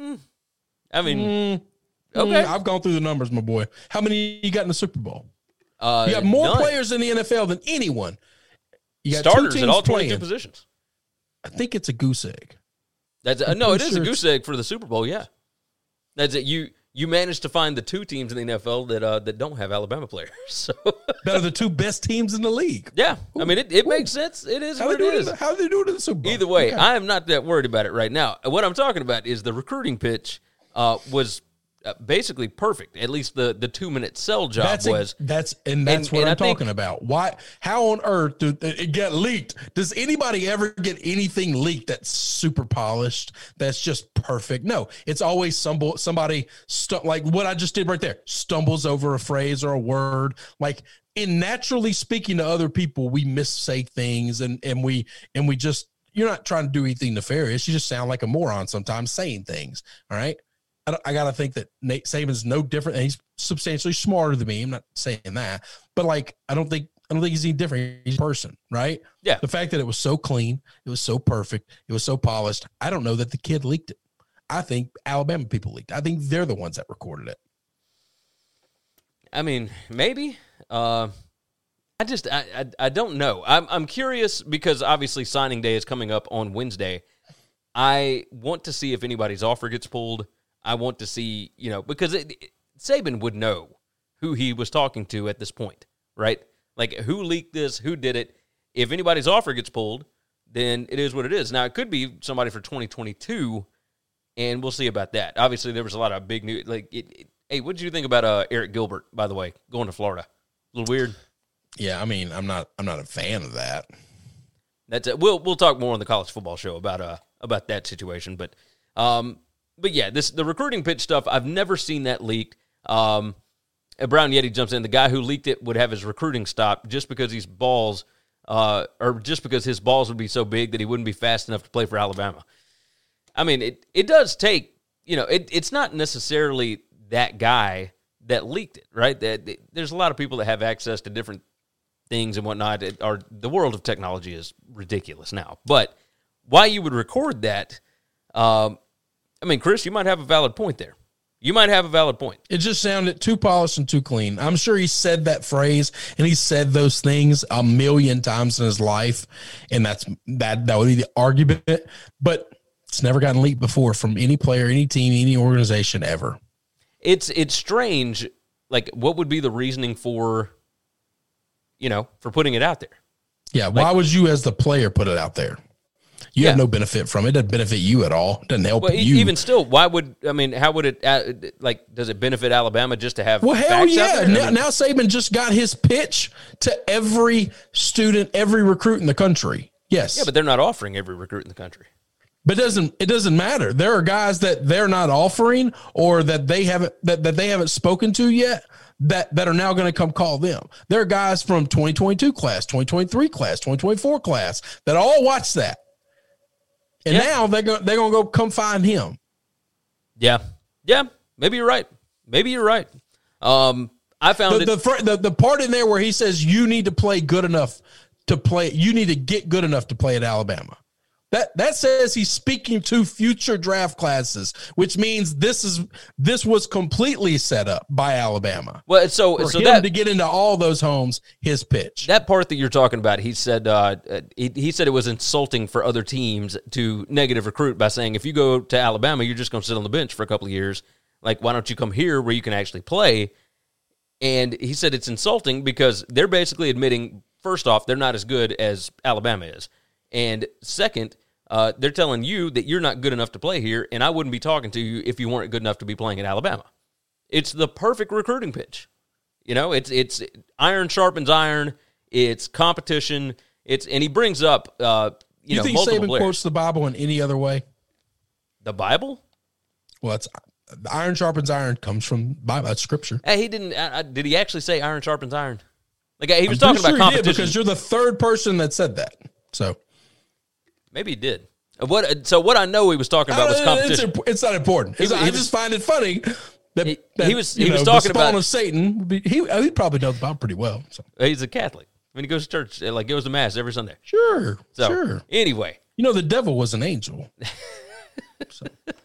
I mean, Mm, okay. mm, I've gone through the numbers, my boy. How many you got in the Super Bowl? uh, You got more none. players in the N F L than anyone. You got starters two at teams all twenty-two playing. positions. I think it's a goose egg. That's uh, I'm no, it pretty is sure a it's- goose egg for the Super Bowl. Yeah, that's it. You you managed to find the two teams in the N F L that uh, that don't have Alabama players. So That are the two best teams in the league. yeah, I mean it, it makes sense. It is How what they it doing? is. in the- How they doing in the Super Bowl? Either way, Okay. I am not that worried about it right now. What I'm talking about is the recruiting pitch uh, was uh, basically perfect. At least the, the two minute sell job That's a- was. that's and that's And- what and I'm I think- talking about. Why? How on earth did it get leaked? Does anybody ever get anything leaked that's super polished? That's just perfect? No, it's always some somebody stu- like what I just did right there. Stumbles over a phrase or a word. Like in naturally speaking to other people, we missay things and and we and we just. You're not trying to do anything nefarious. You just sound like a moron sometimes saying things. All right. I, I got to think that Nate Saban's no different. And he's substantially smarter than me. I'm not saying that, but like, I don't think, I don't think he's any different. He's a person, right? Yeah. The fact that it was so clean, it was so perfect, it was so polished. I don't know that the kid leaked it. I think Alabama people leaked it. I think they're the ones that recorded it. I mean, maybe. Uh, I just, I, I, I don't know. I'm, I'm curious because obviously signing day is coming up on Wednesday. I want to see if anybody's offer gets pulled. I want to see, you know, because it, it, Saban would know who he was talking to at this point, right? Like who leaked this, who did it. If anybody's offer gets pulled, then it is what it is. Now, it could be somebody for twenty twenty-two, and we'll see about that. Obviously, there was a lot of big news. Like, it, it, hey, what did you think about uh, Eric Gilbert, by the way, going to Florida? A little weird. Yeah. I mean, I'm not, I'm not a fan of that. That's it. We'll we'll talk more on the college football show about uh about that situation, but um but yeah, this the recruiting pitch stuff. I've never seen that leaked. Um, and Brown Yeti jumps in. The guy who leaked it would have his recruiting stopped just because his balls, uh, or just because his balls would be so big that he wouldn't be fast enough to play for Alabama. I mean, it it does take you know it it's not necessarily that guy that leaked it, right? That, that there's a lot of people that have access to different things and whatnot. It, are the world of technology is ridiculous now. But why you would record that? Um, I mean, Chris, you might have a valid point there. You might have a valid point. It just sounded too polished and too clean. I'm sure he said that phrase and he said those things a million times in his life, and that's that that would be the argument. But it's never gotten leaked before from any player, any team, any organization ever. It's it's strange. Like, what would be the reasoning for, you know, for putting it out there? Yeah, why Like- would you as the player put it out there? You Yeah. have no benefit from it. It doesn't benefit you at all. It doesn't help Well, e- you. even still, why would I mean? How would it uh, like? Does it benefit Alabama just to have? Well, hell facts out yeah. there? I Now, mean, now Saban just got his pitch to every student, every recruit in the country. Yes. yeah, but they're not offering every recruit in the country. But it doesn't it doesn't matter. There are guys that they're not offering or that they haven't that, that they haven't spoken to yet that, that are now going to come call them. There are guys from twenty twenty-two class, twenty twenty-three class, twenty twenty-four class that all watch that. And Yeah. now they're going they're going to go come find him. Yeah, yeah. Maybe you're right. Maybe you're right. Um, I found The, it. the, fr- the the part in there where he says you need to play good enough to play, you need to get good enough to play at Alabama. That that says he's speaking to future draft classes, which means this is this was completely set up by Alabama well, so for so him that to get into all those homes. His pitch. that part that you're talking about, he said. Uh, he, he said it was insulting for other teams to negative recruit by saying if you go to Alabama, you're just going to sit on the bench for a couple of years. Like, why don't you come here where you can actually play? And he said it's insulting because they're basically admitting, first off, they're not as good as Alabama is. And second, uh, they're telling you that you're not good enough to play here, and I wouldn't be talking to you if you weren't good enough to be playing at Alabama. It's the perfect recruiting pitch. You know, it's it's iron sharpens iron. It's competition. It's and he brings up, uh, you, you know, think multiple Saban players. quotes the Bible in any other way? The Bible? Well, it's iron sharpens iron comes from Bible. That's scripture. Hey, he didn't. Uh, did he actually say iron sharpens iron? Like he was I'm talking pretty about sure he did, competition because you're the third person that said that. So maybe he did. Uh, What? So what I know he was talking about was Uh, competition. It's, it's not important. He was- I he just was- find it funny that, He- that, he was- you he was know, talking the spawn about- of Satan. would be- He he probably knows the Bible pretty well. So He's a Catholic. I mean, he goes to church, uh, like goes to mass every Sunday. sure, So sure. anyway, You know, the devil was an angel. So,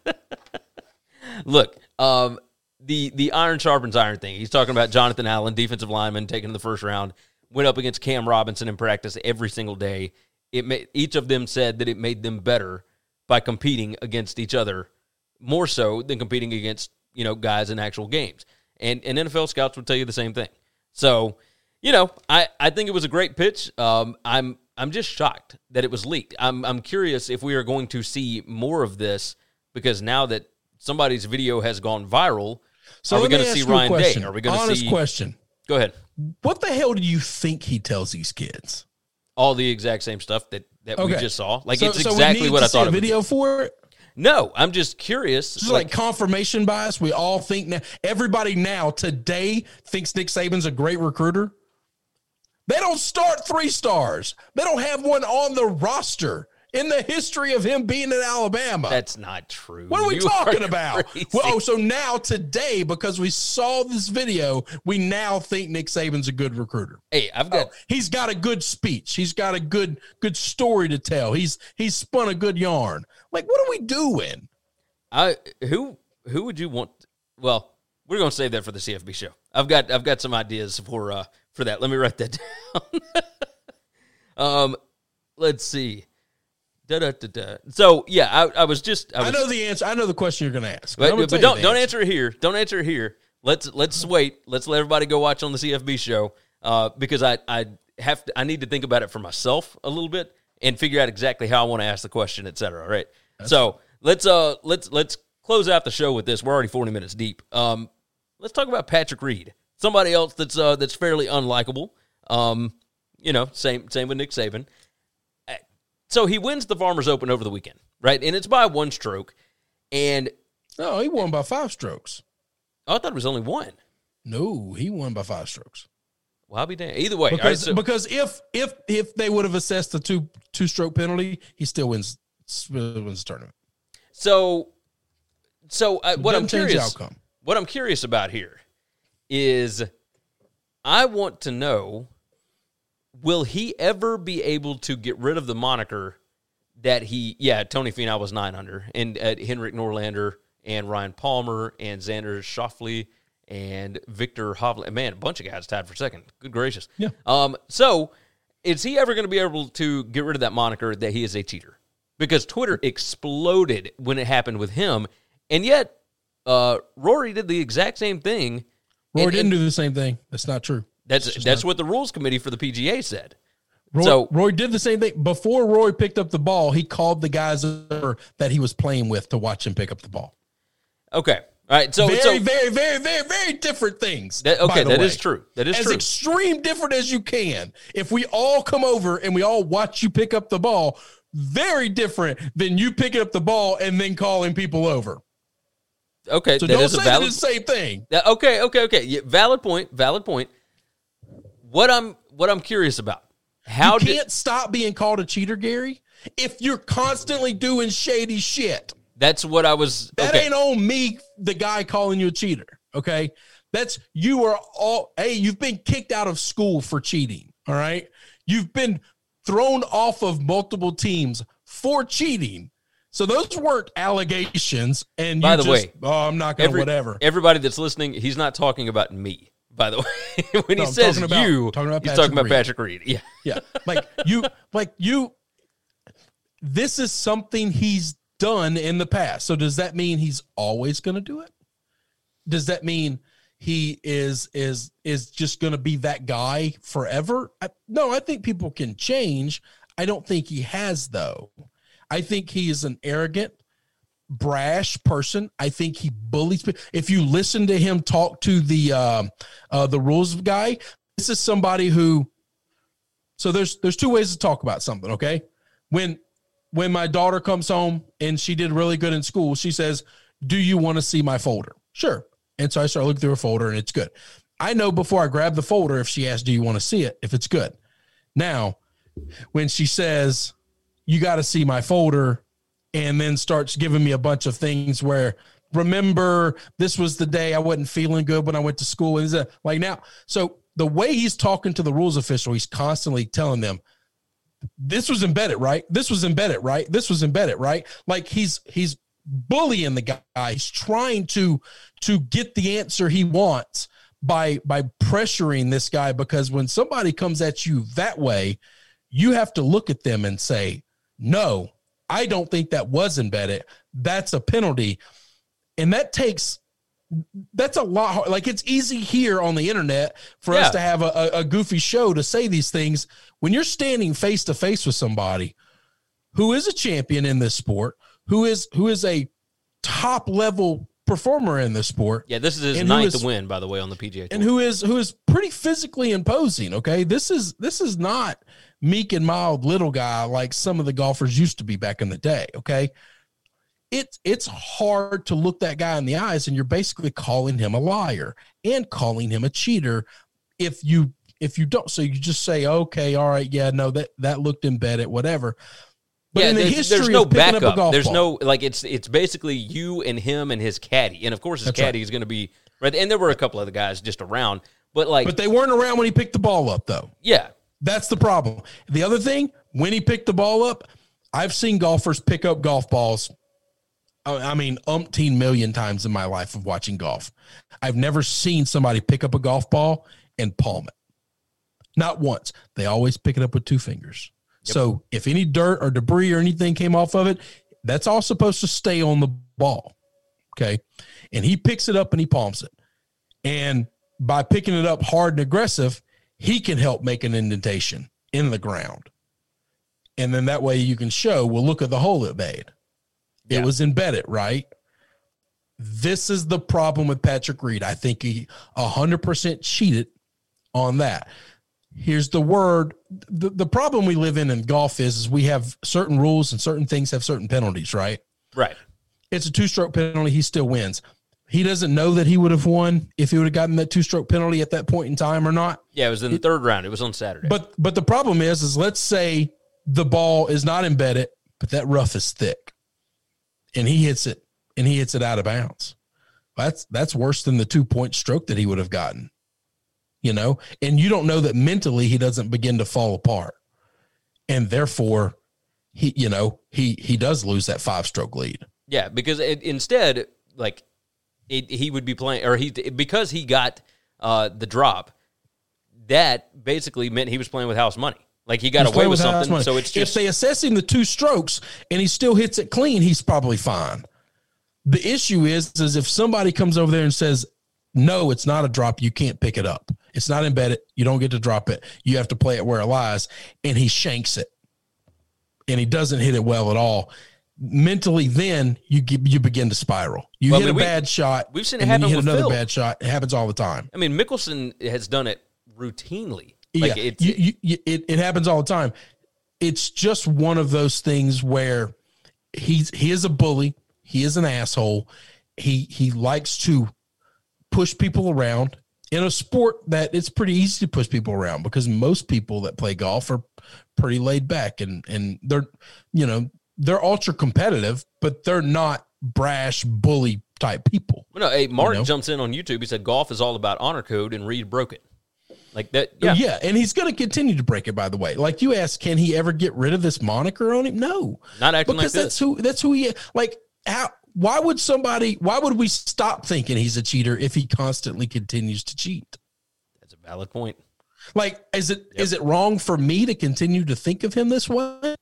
look, um, the the iron sharpens iron thing. He's talking about Jonathan Allen, defensive lineman, taken in the first round, went up against Cam Robinson in practice every single day. It made, each of them said that it made them better by competing against each other more so than competing against, you know, guys in actual games. And and N F L scouts would tell you the same thing. So, you know, I, I think it was a great pitch. Um, I'm I'm just shocked that it was leaked. I'm I'm curious if we are going to see more of this, because now that somebody's video has gone viral, so are we let me going to ask see you a Ryan Day? question. Are we going to Honest see? question. Go ahead. What the hell do you think he tells these kids? All the exact same stuff that, that we Okay. just saw. Like So- it's so we exactly need what to I see thought a it would be. video for it. No, I'm just curious. Just like, confirmation bias. We all think now. Everybody now today thinks Nick Saban's a great recruiter. They don't start three stars. They don't have one on the roster in the history of him being at Alabama. that's not true. What are we You talking are about? crazy. Well, oh, so now today, because we saw this video, we now think Nick Saban's a good recruiter. Hey, I've got. Oh, he's got a good speech. He's got a good good story to tell. He's he's spun a good yarn. Like, what are we doing? I who who would you want? Well, we're going to save that for the C F B show. I've got I've got some ideas for uh for that. Let me write that down. um, let's see. Da, da, da, da. So yeah, I, I was just I, was, I know the answer. I know the question you're going to ask. but, I'm gonna but tell you don't the don't answer. answer it here. Don't answer it here. Let's let's wait. Let's let everybody go watch on the C F B show. Uh, because I I have to I need to think about it for myself a little bit and figure out exactly how I want to ask the question, et cetera. Right. So let's uh let's let's close out the show with this. We're already forty minutes deep. Um, let's talk about Patrick Reed, somebody else that's uh that's fairly unlikable. Um, you know, same same with Nick Saban. Uh, So he wins the Farmers Open over the weekend, right? And it's by one stroke. And No, he won by five strokes. oh, I thought it was only one. No, he won by five strokes. Well, I'll be damned. Either way, all right, Because, so, because if if if they would have assessed the two two stroke penalty, he still wins wins the tournament. so so uh, what I'm Doesn't change the curious outcome. what I'm curious about here is I want to know, will he ever be able to get rid of the moniker that he, yeah, Tony Finau was nine under, and uh, Henrik Norlander and Ryan Palmer and Xander Schauffele and Victor Hovland. Man, a bunch of guys tied for second. Good gracious. Yeah. Um. So is he ever going to be able to get rid of that moniker that he is a cheater? Because Twitter exploded when it happened with him, and yet uh, Rory did the exact same thing. Rory and- didn't and- do the same thing. That's not true. That's It's just that's not- what the rules committee for the P G A said. Roy, So Roy did the same thing. Before Roy picked up the ball, he called the guys over that he was playing with to watch him pick up the ball. okay, all right. So very, so, very, very, very, very different things. That, okay, by the that way. is true. That is as true. extreme different as you can. If we all come over and we all watch you pick up the ball, very different than you picking up the ball and then calling people over. Okay, So that don't is a say valid. that it's the same thing. That- okay, okay, okay. Yeah, valid point. Valid point. What I'm what I'm curious about. How you did can't stop being called a cheater, Gary, if you're constantly doing shady shit. that's what I was. That okay. ain't on me, the guy calling you a cheater. Okay. That's you are all, hey, you've been kicked out of school for cheating. All right. You've been thrown off of multiple teams for cheating. So those weren't allegations. And By you the just, way, oh, I'm not going to Every- whatever. Everybody that's listening, he's not talking about me. By the way, when No, he I'm says talking about- you, talking about he's Patrick talking about Reed. Patrick Reed. Yeah. Yeah. Like you, like you, this is something he's done in the past. So does that mean he's always going to do it? Does that mean he is, is, is just going to be that guy forever? I, no, I think people can change. I don't think he has though. I think he is an arrogant, brash person. I think he bullies people. If you listen to him talk to the, uh, uh, the rules guy, this is somebody who, so there's there's two ways to talk about something, okay? When when my daughter comes home and she did really good in school, she says, "Do you want to see my folder?" Sure. And so I start looking through her folder and it's good. I know before I grab the folder if she asks, "Do you want to see it?" if it's good. Now, when she says, "You got to see my folder," and then starts giving me a bunch of things where, remember, this was the day I wasn't feeling good when I went to school. And it's like now, so the way he's talking to the rules official, he's constantly telling them, this was embedded, right? This was embedded, right? This was embedded, right? Like he's he's bullying the guy. He's trying to to get the answer he wants by by pressuring this guy, because when somebody comes at you that way, you have to look at them and say, no, I don't think that was embedded. That's a penalty. And that takes That's a lot hard. Like it's easy here on the internet for Yeah. us to have a, a, a goofy show to say these things. When you're standing face to face with somebody who is a champion in this sport, who is who is a top level performer in this sport, Yeah, this is his And who ninth is- win, by the way, on the P G A Tour. and who is who is pretty physically imposing. Okay, this is this is not meek and mild little guy like some of the golfers used to be back in the day. Okay. It's it's hard to look that guy in the eyes, and you're basically calling him a liar and calling him a cheater if you if you don't. So you just say, okay, all right, yeah, no, that that looked embedded, whatever. But yeah, in the there's, history there's no of picking up a backup. golf There's ball, no like it's it's basically you and him and his caddy, and of course his That's caddy right. is going to be right. And there were a couple other guys just around, but like but they weren't around when he picked the ball up, though. yeah, That's the problem. The other thing, when he picked the ball up, I've seen golfers pick up golf balls. I I mean, umpteen million times in my life of watching golf. I've never seen somebody pick up a golf ball and palm it. Not once. They always pick it up with two fingers. Yep. So if any dirt or debris or anything came off of it, that's all supposed to stay on the ball. Okay. And he picks it up and he palms it. And by picking it up hard and aggressive, he can help make an indentation in the ground. And then that way you can show, well, look at the hole it made. It Yeah. was embedded, right? This is the problem with Patrick Reed. I think he one hundred percent cheated on that. Here's the word. The, the problem we live in in golf is, is we have certain rules and certain things have certain penalties, right? right. It's a two-stroke penalty. He still wins. He doesn't know that he would have won if he would have gotten that two-stroke penalty at that point in time or not. Yeah, it was in the third round. It was on Saturday. But but the problem is, is let's say the ball is not embedded, but that rough is thick, and he hits it, and he hits it out of bounds. That's that's worse than the two-point stroke that he would have gotten, you know. And you don't know that mentally he doesn't begin to fall apart, and therefore he, you know, he he does lose that five-stroke lead. yeah, because it, instead, like it, he would be playing, or he because he got uh, the drop. That basically meant he was playing with house money. Like he got He's away playing with house something. money. So it's just if they assess him the two strokes and he still hits it clean, he's probably fine. The issue is, is if somebody comes over there and says, no, it's not a drop, you can't pick it up. It's not embedded. You don't get to drop it. You have to play it where it lies. And he shanks it. And he doesn't hit it well at all. Mentally, then you get, you begin to spiral. You well, hit I mean, a we, bad shot. We've seen it happen you hit with another Phil. bad shot. It happens all the time. I mean, Mickelson has done it routinely. Like yeah, it's, you, you, you, it, it happens all the time. It's just one of those things where he's he is a bully. He is an asshole. He he likes to push people around in a sport that it's pretty easy to push people around because most people that play golf are pretty laid back and and they're you know they're ultra competitive, but they're not brash bully type people. Well, no, hey, Mark you know? jumps in on YouTube. He said golf is all about honor code, and Reed broke it. Like that, yeah, yeah, and he's going to continue to break it. By the way, like you asked, can he ever get rid of this moniker on him? No, not acting because like that's this. who that's who he is. Like how? Why would somebody? Why would we stop thinking he's a cheater if he constantly continues to cheat? That's a valid point. Like, is it yep. is it wrong for me to continue to think of him this way?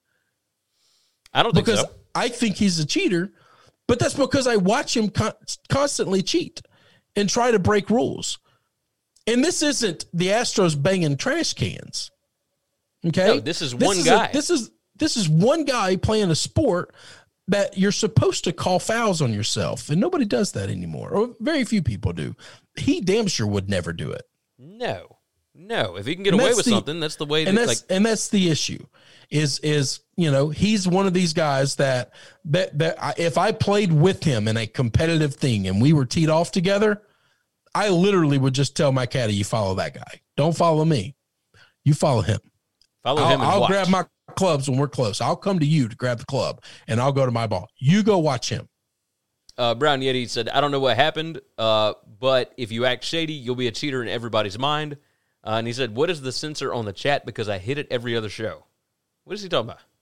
I don't think because so. I think he's a cheater, but that's because I watch him con- constantly cheat and try to break rules. And this isn't the Astros banging trash cans. Okay, no, this is this one is guy. A, this is this is one guy playing a sport that you're supposed to call fouls on yourself, and nobody does that anymore, or very few people do. He damn sure would never do it. No, no. If he can get away with the, something, that's the way. And that, that's like, and that's the issue. Is is you know he's one of these guys that that that I, if I played with him in a competitive thing and we were teed off together, I literally would just tell my caddy, you follow that guy. Don't follow me. You follow him. Follow I'll, him and I'll watch. grab my clubs when we're close. I'll come to you to grab the club, and I'll go to my ball. You go watch him. Uh, Brown Yeti said, I don't know what happened, uh, but if you act shady, you'll be a cheater in everybody's mind. Uh, and he said, what is the censor on the chat? Because I hit it every other show. What is he talking about?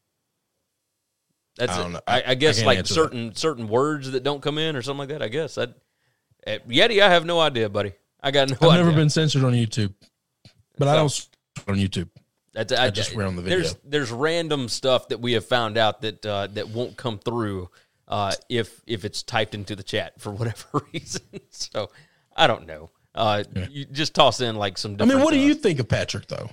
That's I don't know. I, I guess I like certain that. certain words that don't come in or something like that. I guess that uh, Yeti, I have no idea, buddy. I got no I've idea. I've never been censored on YouTube, but so, I don't on YouTube. That's, I, I just swear on the video. There's there's random stuff that we have found out that uh, that won't come through uh, if if it's typed into the chat for whatever reason. So I don't know. Uh, yeah. You just toss in like some. I mean, what do uh, you think of Patrick though?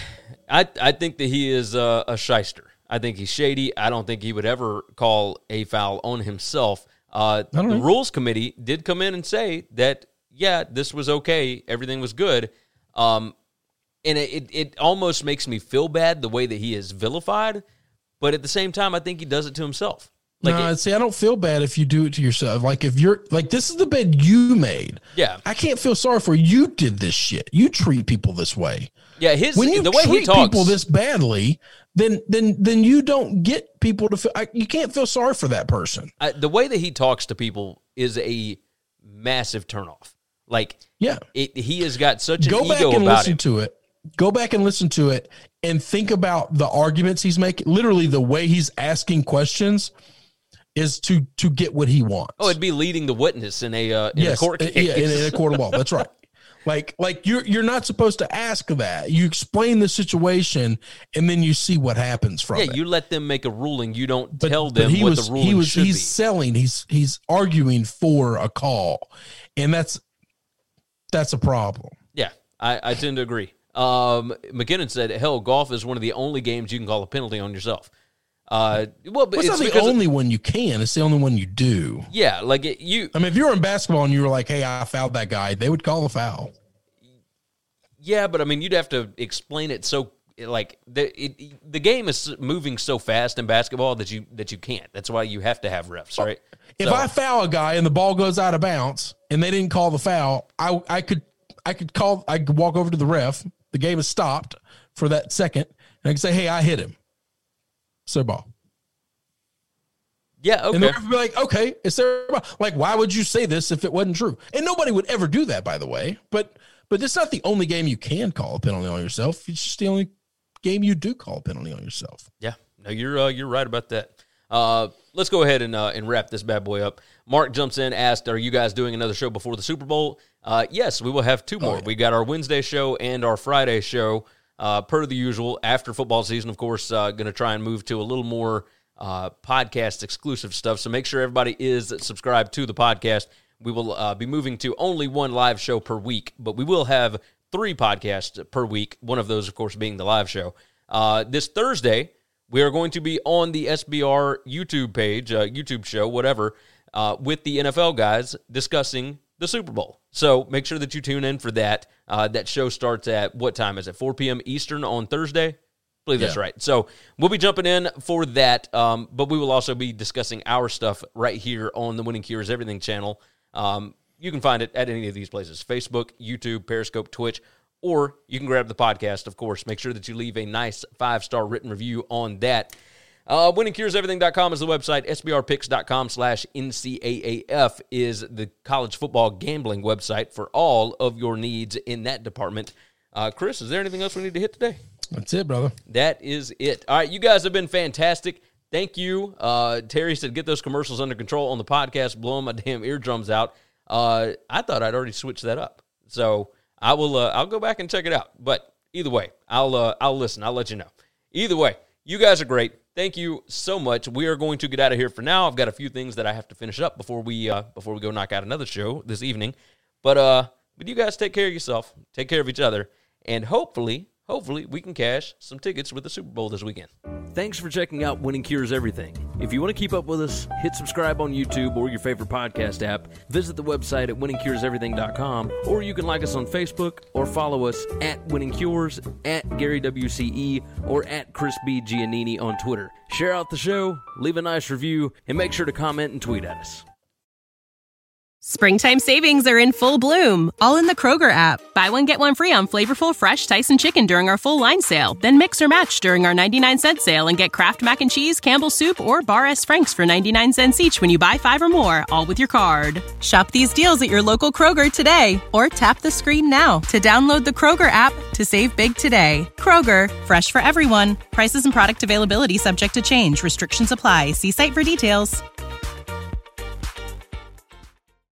I I think that he is uh, a shyster. I think he's shady. I don't think he would ever call a foul on himself. Uh, the know. rules committee did come in and say that, yeah, this was okay. Everything was good. Um, and it, it, it almost makes me feel bad the way that he is vilified. But at the same time, I think he does it to himself. Like no, it, see, I don't feel bad if you do it to yourself. Like if you're like, this is the bed you made. Yeah. I can't feel sorry for you. You did this shit. You treat people this way. Yeah, his when you the way treat he talks, people this badly, then then then you don't get people to feel. I, you can't feel sorry for that person. I, the way that he talks to people is a massive turnoff. Like, yeah, it, he has got such an Go ego back and about listen him. to it. Go back and listen to it and think about the arguments he's making. Literally, the way he's asking questions is to to get what he wants. Oh, it'd be leading the witness in a uh, in yes, a court case. Yeah, in, in a court of law. That's right. Like, like you're you're not supposed to ask that. You explain the situation, and then you see what happens from yeah, it. you let them make a ruling. You don't But, tell but them he what was, the ruling he was, should he's be. selling. He's he's arguing for a call, and that's that's a problem. Yeah, I, I tend to agree. Um, McKinnon said, "Hell, golf is one of the only games you can call a penalty on yourself." Uh, well, but Well, it's, it's not the because only of, one you can. It's the only one you do. yeah, like it, you. I mean, if you were in basketball and you were like, "Hey, I fouled that guy," they would call a foul. Yeah, but I mean, you'd have to explain it so like the it, the game is moving so fast in basketball that you that you can't. That's why you have to have refs, right? If so, I foul a guy and the ball goes out of bounds and they didn't call the foul, I I could I could call I could walk over to the ref. The game is stopped for that second, and I can say, "Hey, I hit him." So ball. Yeah, okay. And the ref would be like, "Okay, it's their ball." Like, why would you say this if it wasn't true? And nobody would ever do that, by the way. But but it's not the only game you can call a penalty on yourself. It's just the only game you do call a penalty on yourself. Yeah, no, you're uh, you're right about that. Uh, let's go ahead and uh, and wrap this bad boy up. Mark jumps in, asked, "Are you guys doing another show before the Super Bowl?" Uh, yes, we will have two more. Oh, yeah. We got our Wednesday show and our Friday show, uh, per the usual. After football season, of course, uh, going to try and move to a little more uh, podcast exclusive stuff. So make sure everybody is subscribed to the podcast. We will uh, be moving to only one live show per week, but we will have three podcasts per week, one of those, of course, being the live show. Uh, this Thursday, we are going to be on the S B R YouTube page, uh, YouTube show, whatever, uh, with the N F L guys discussing the Super Bowl. So make sure that you tune in for that. Uh, that show starts at, what time is it, four p.m. Eastern on Thursday? I believe that's yeah. right. So we'll be jumping in for that, um, but we will also be discussing our stuff right here on the Winning Cures Everything channel. Um, you can find it at any of these places, Facebook, YouTube, Periscope, Twitch, or you can grab the podcast, of course. Make sure that you leave a nice five-star written review on that. Uh, winning cures everything dot com is the website. S B R picks dot com slash N C A A F is the college football gambling website for all of your needs in that department. Uh, Chris, is there anything else we need to hit today? That's it, brother. That is it. All right, you guys have been fantastic. Thank you. Uh, Terry said, get those commercials under control on the podcast, blowing my damn eardrums out. Uh, I thought I'd already switched that up. So I will. Uh, I'll go back and check it out. But either way, I'll. Uh, I'll listen. I'll let you know. Either way, you guys are great. Thank you so much. We are going to get out of here for now. I've got a few things that I have to finish up before we uh, before we go knock out another show this evening. But uh, but you guys take care of yourself. Take care of each other, and hopefully, hopefully, we can cash some tickets with the Super Bowl this weekend. Thanks for checking out Winning Cures Everything. If you want to keep up with us, hit subscribe on YouTube or your favorite podcast app. Visit the website at winning cures everything dot com, or you can like us on Facebook or follow us at Winning Cures, at Gary W C E, or at Chris B. Giannini on Twitter. Share out the show, leave a nice review, and make sure to comment and tweet at us. Springtime savings are in full bloom, all in the Kroger app. Buy one, get one free on flavorful fresh Tyson chicken during our full line sale. Then mix or match during our ninety-nine cent sale and get Kraft Mac and Cheese, Campbell's Soup, or Bar S. Frank's for ninety-nine cents each when you buy five or more, all with your card. Shop these deals at your local Kroger today, or tap the screen now to download the Kroger app to save big today. Kroger, fresh for everyone. Prices and product availability subject to change. Restrictions apply. See site for details.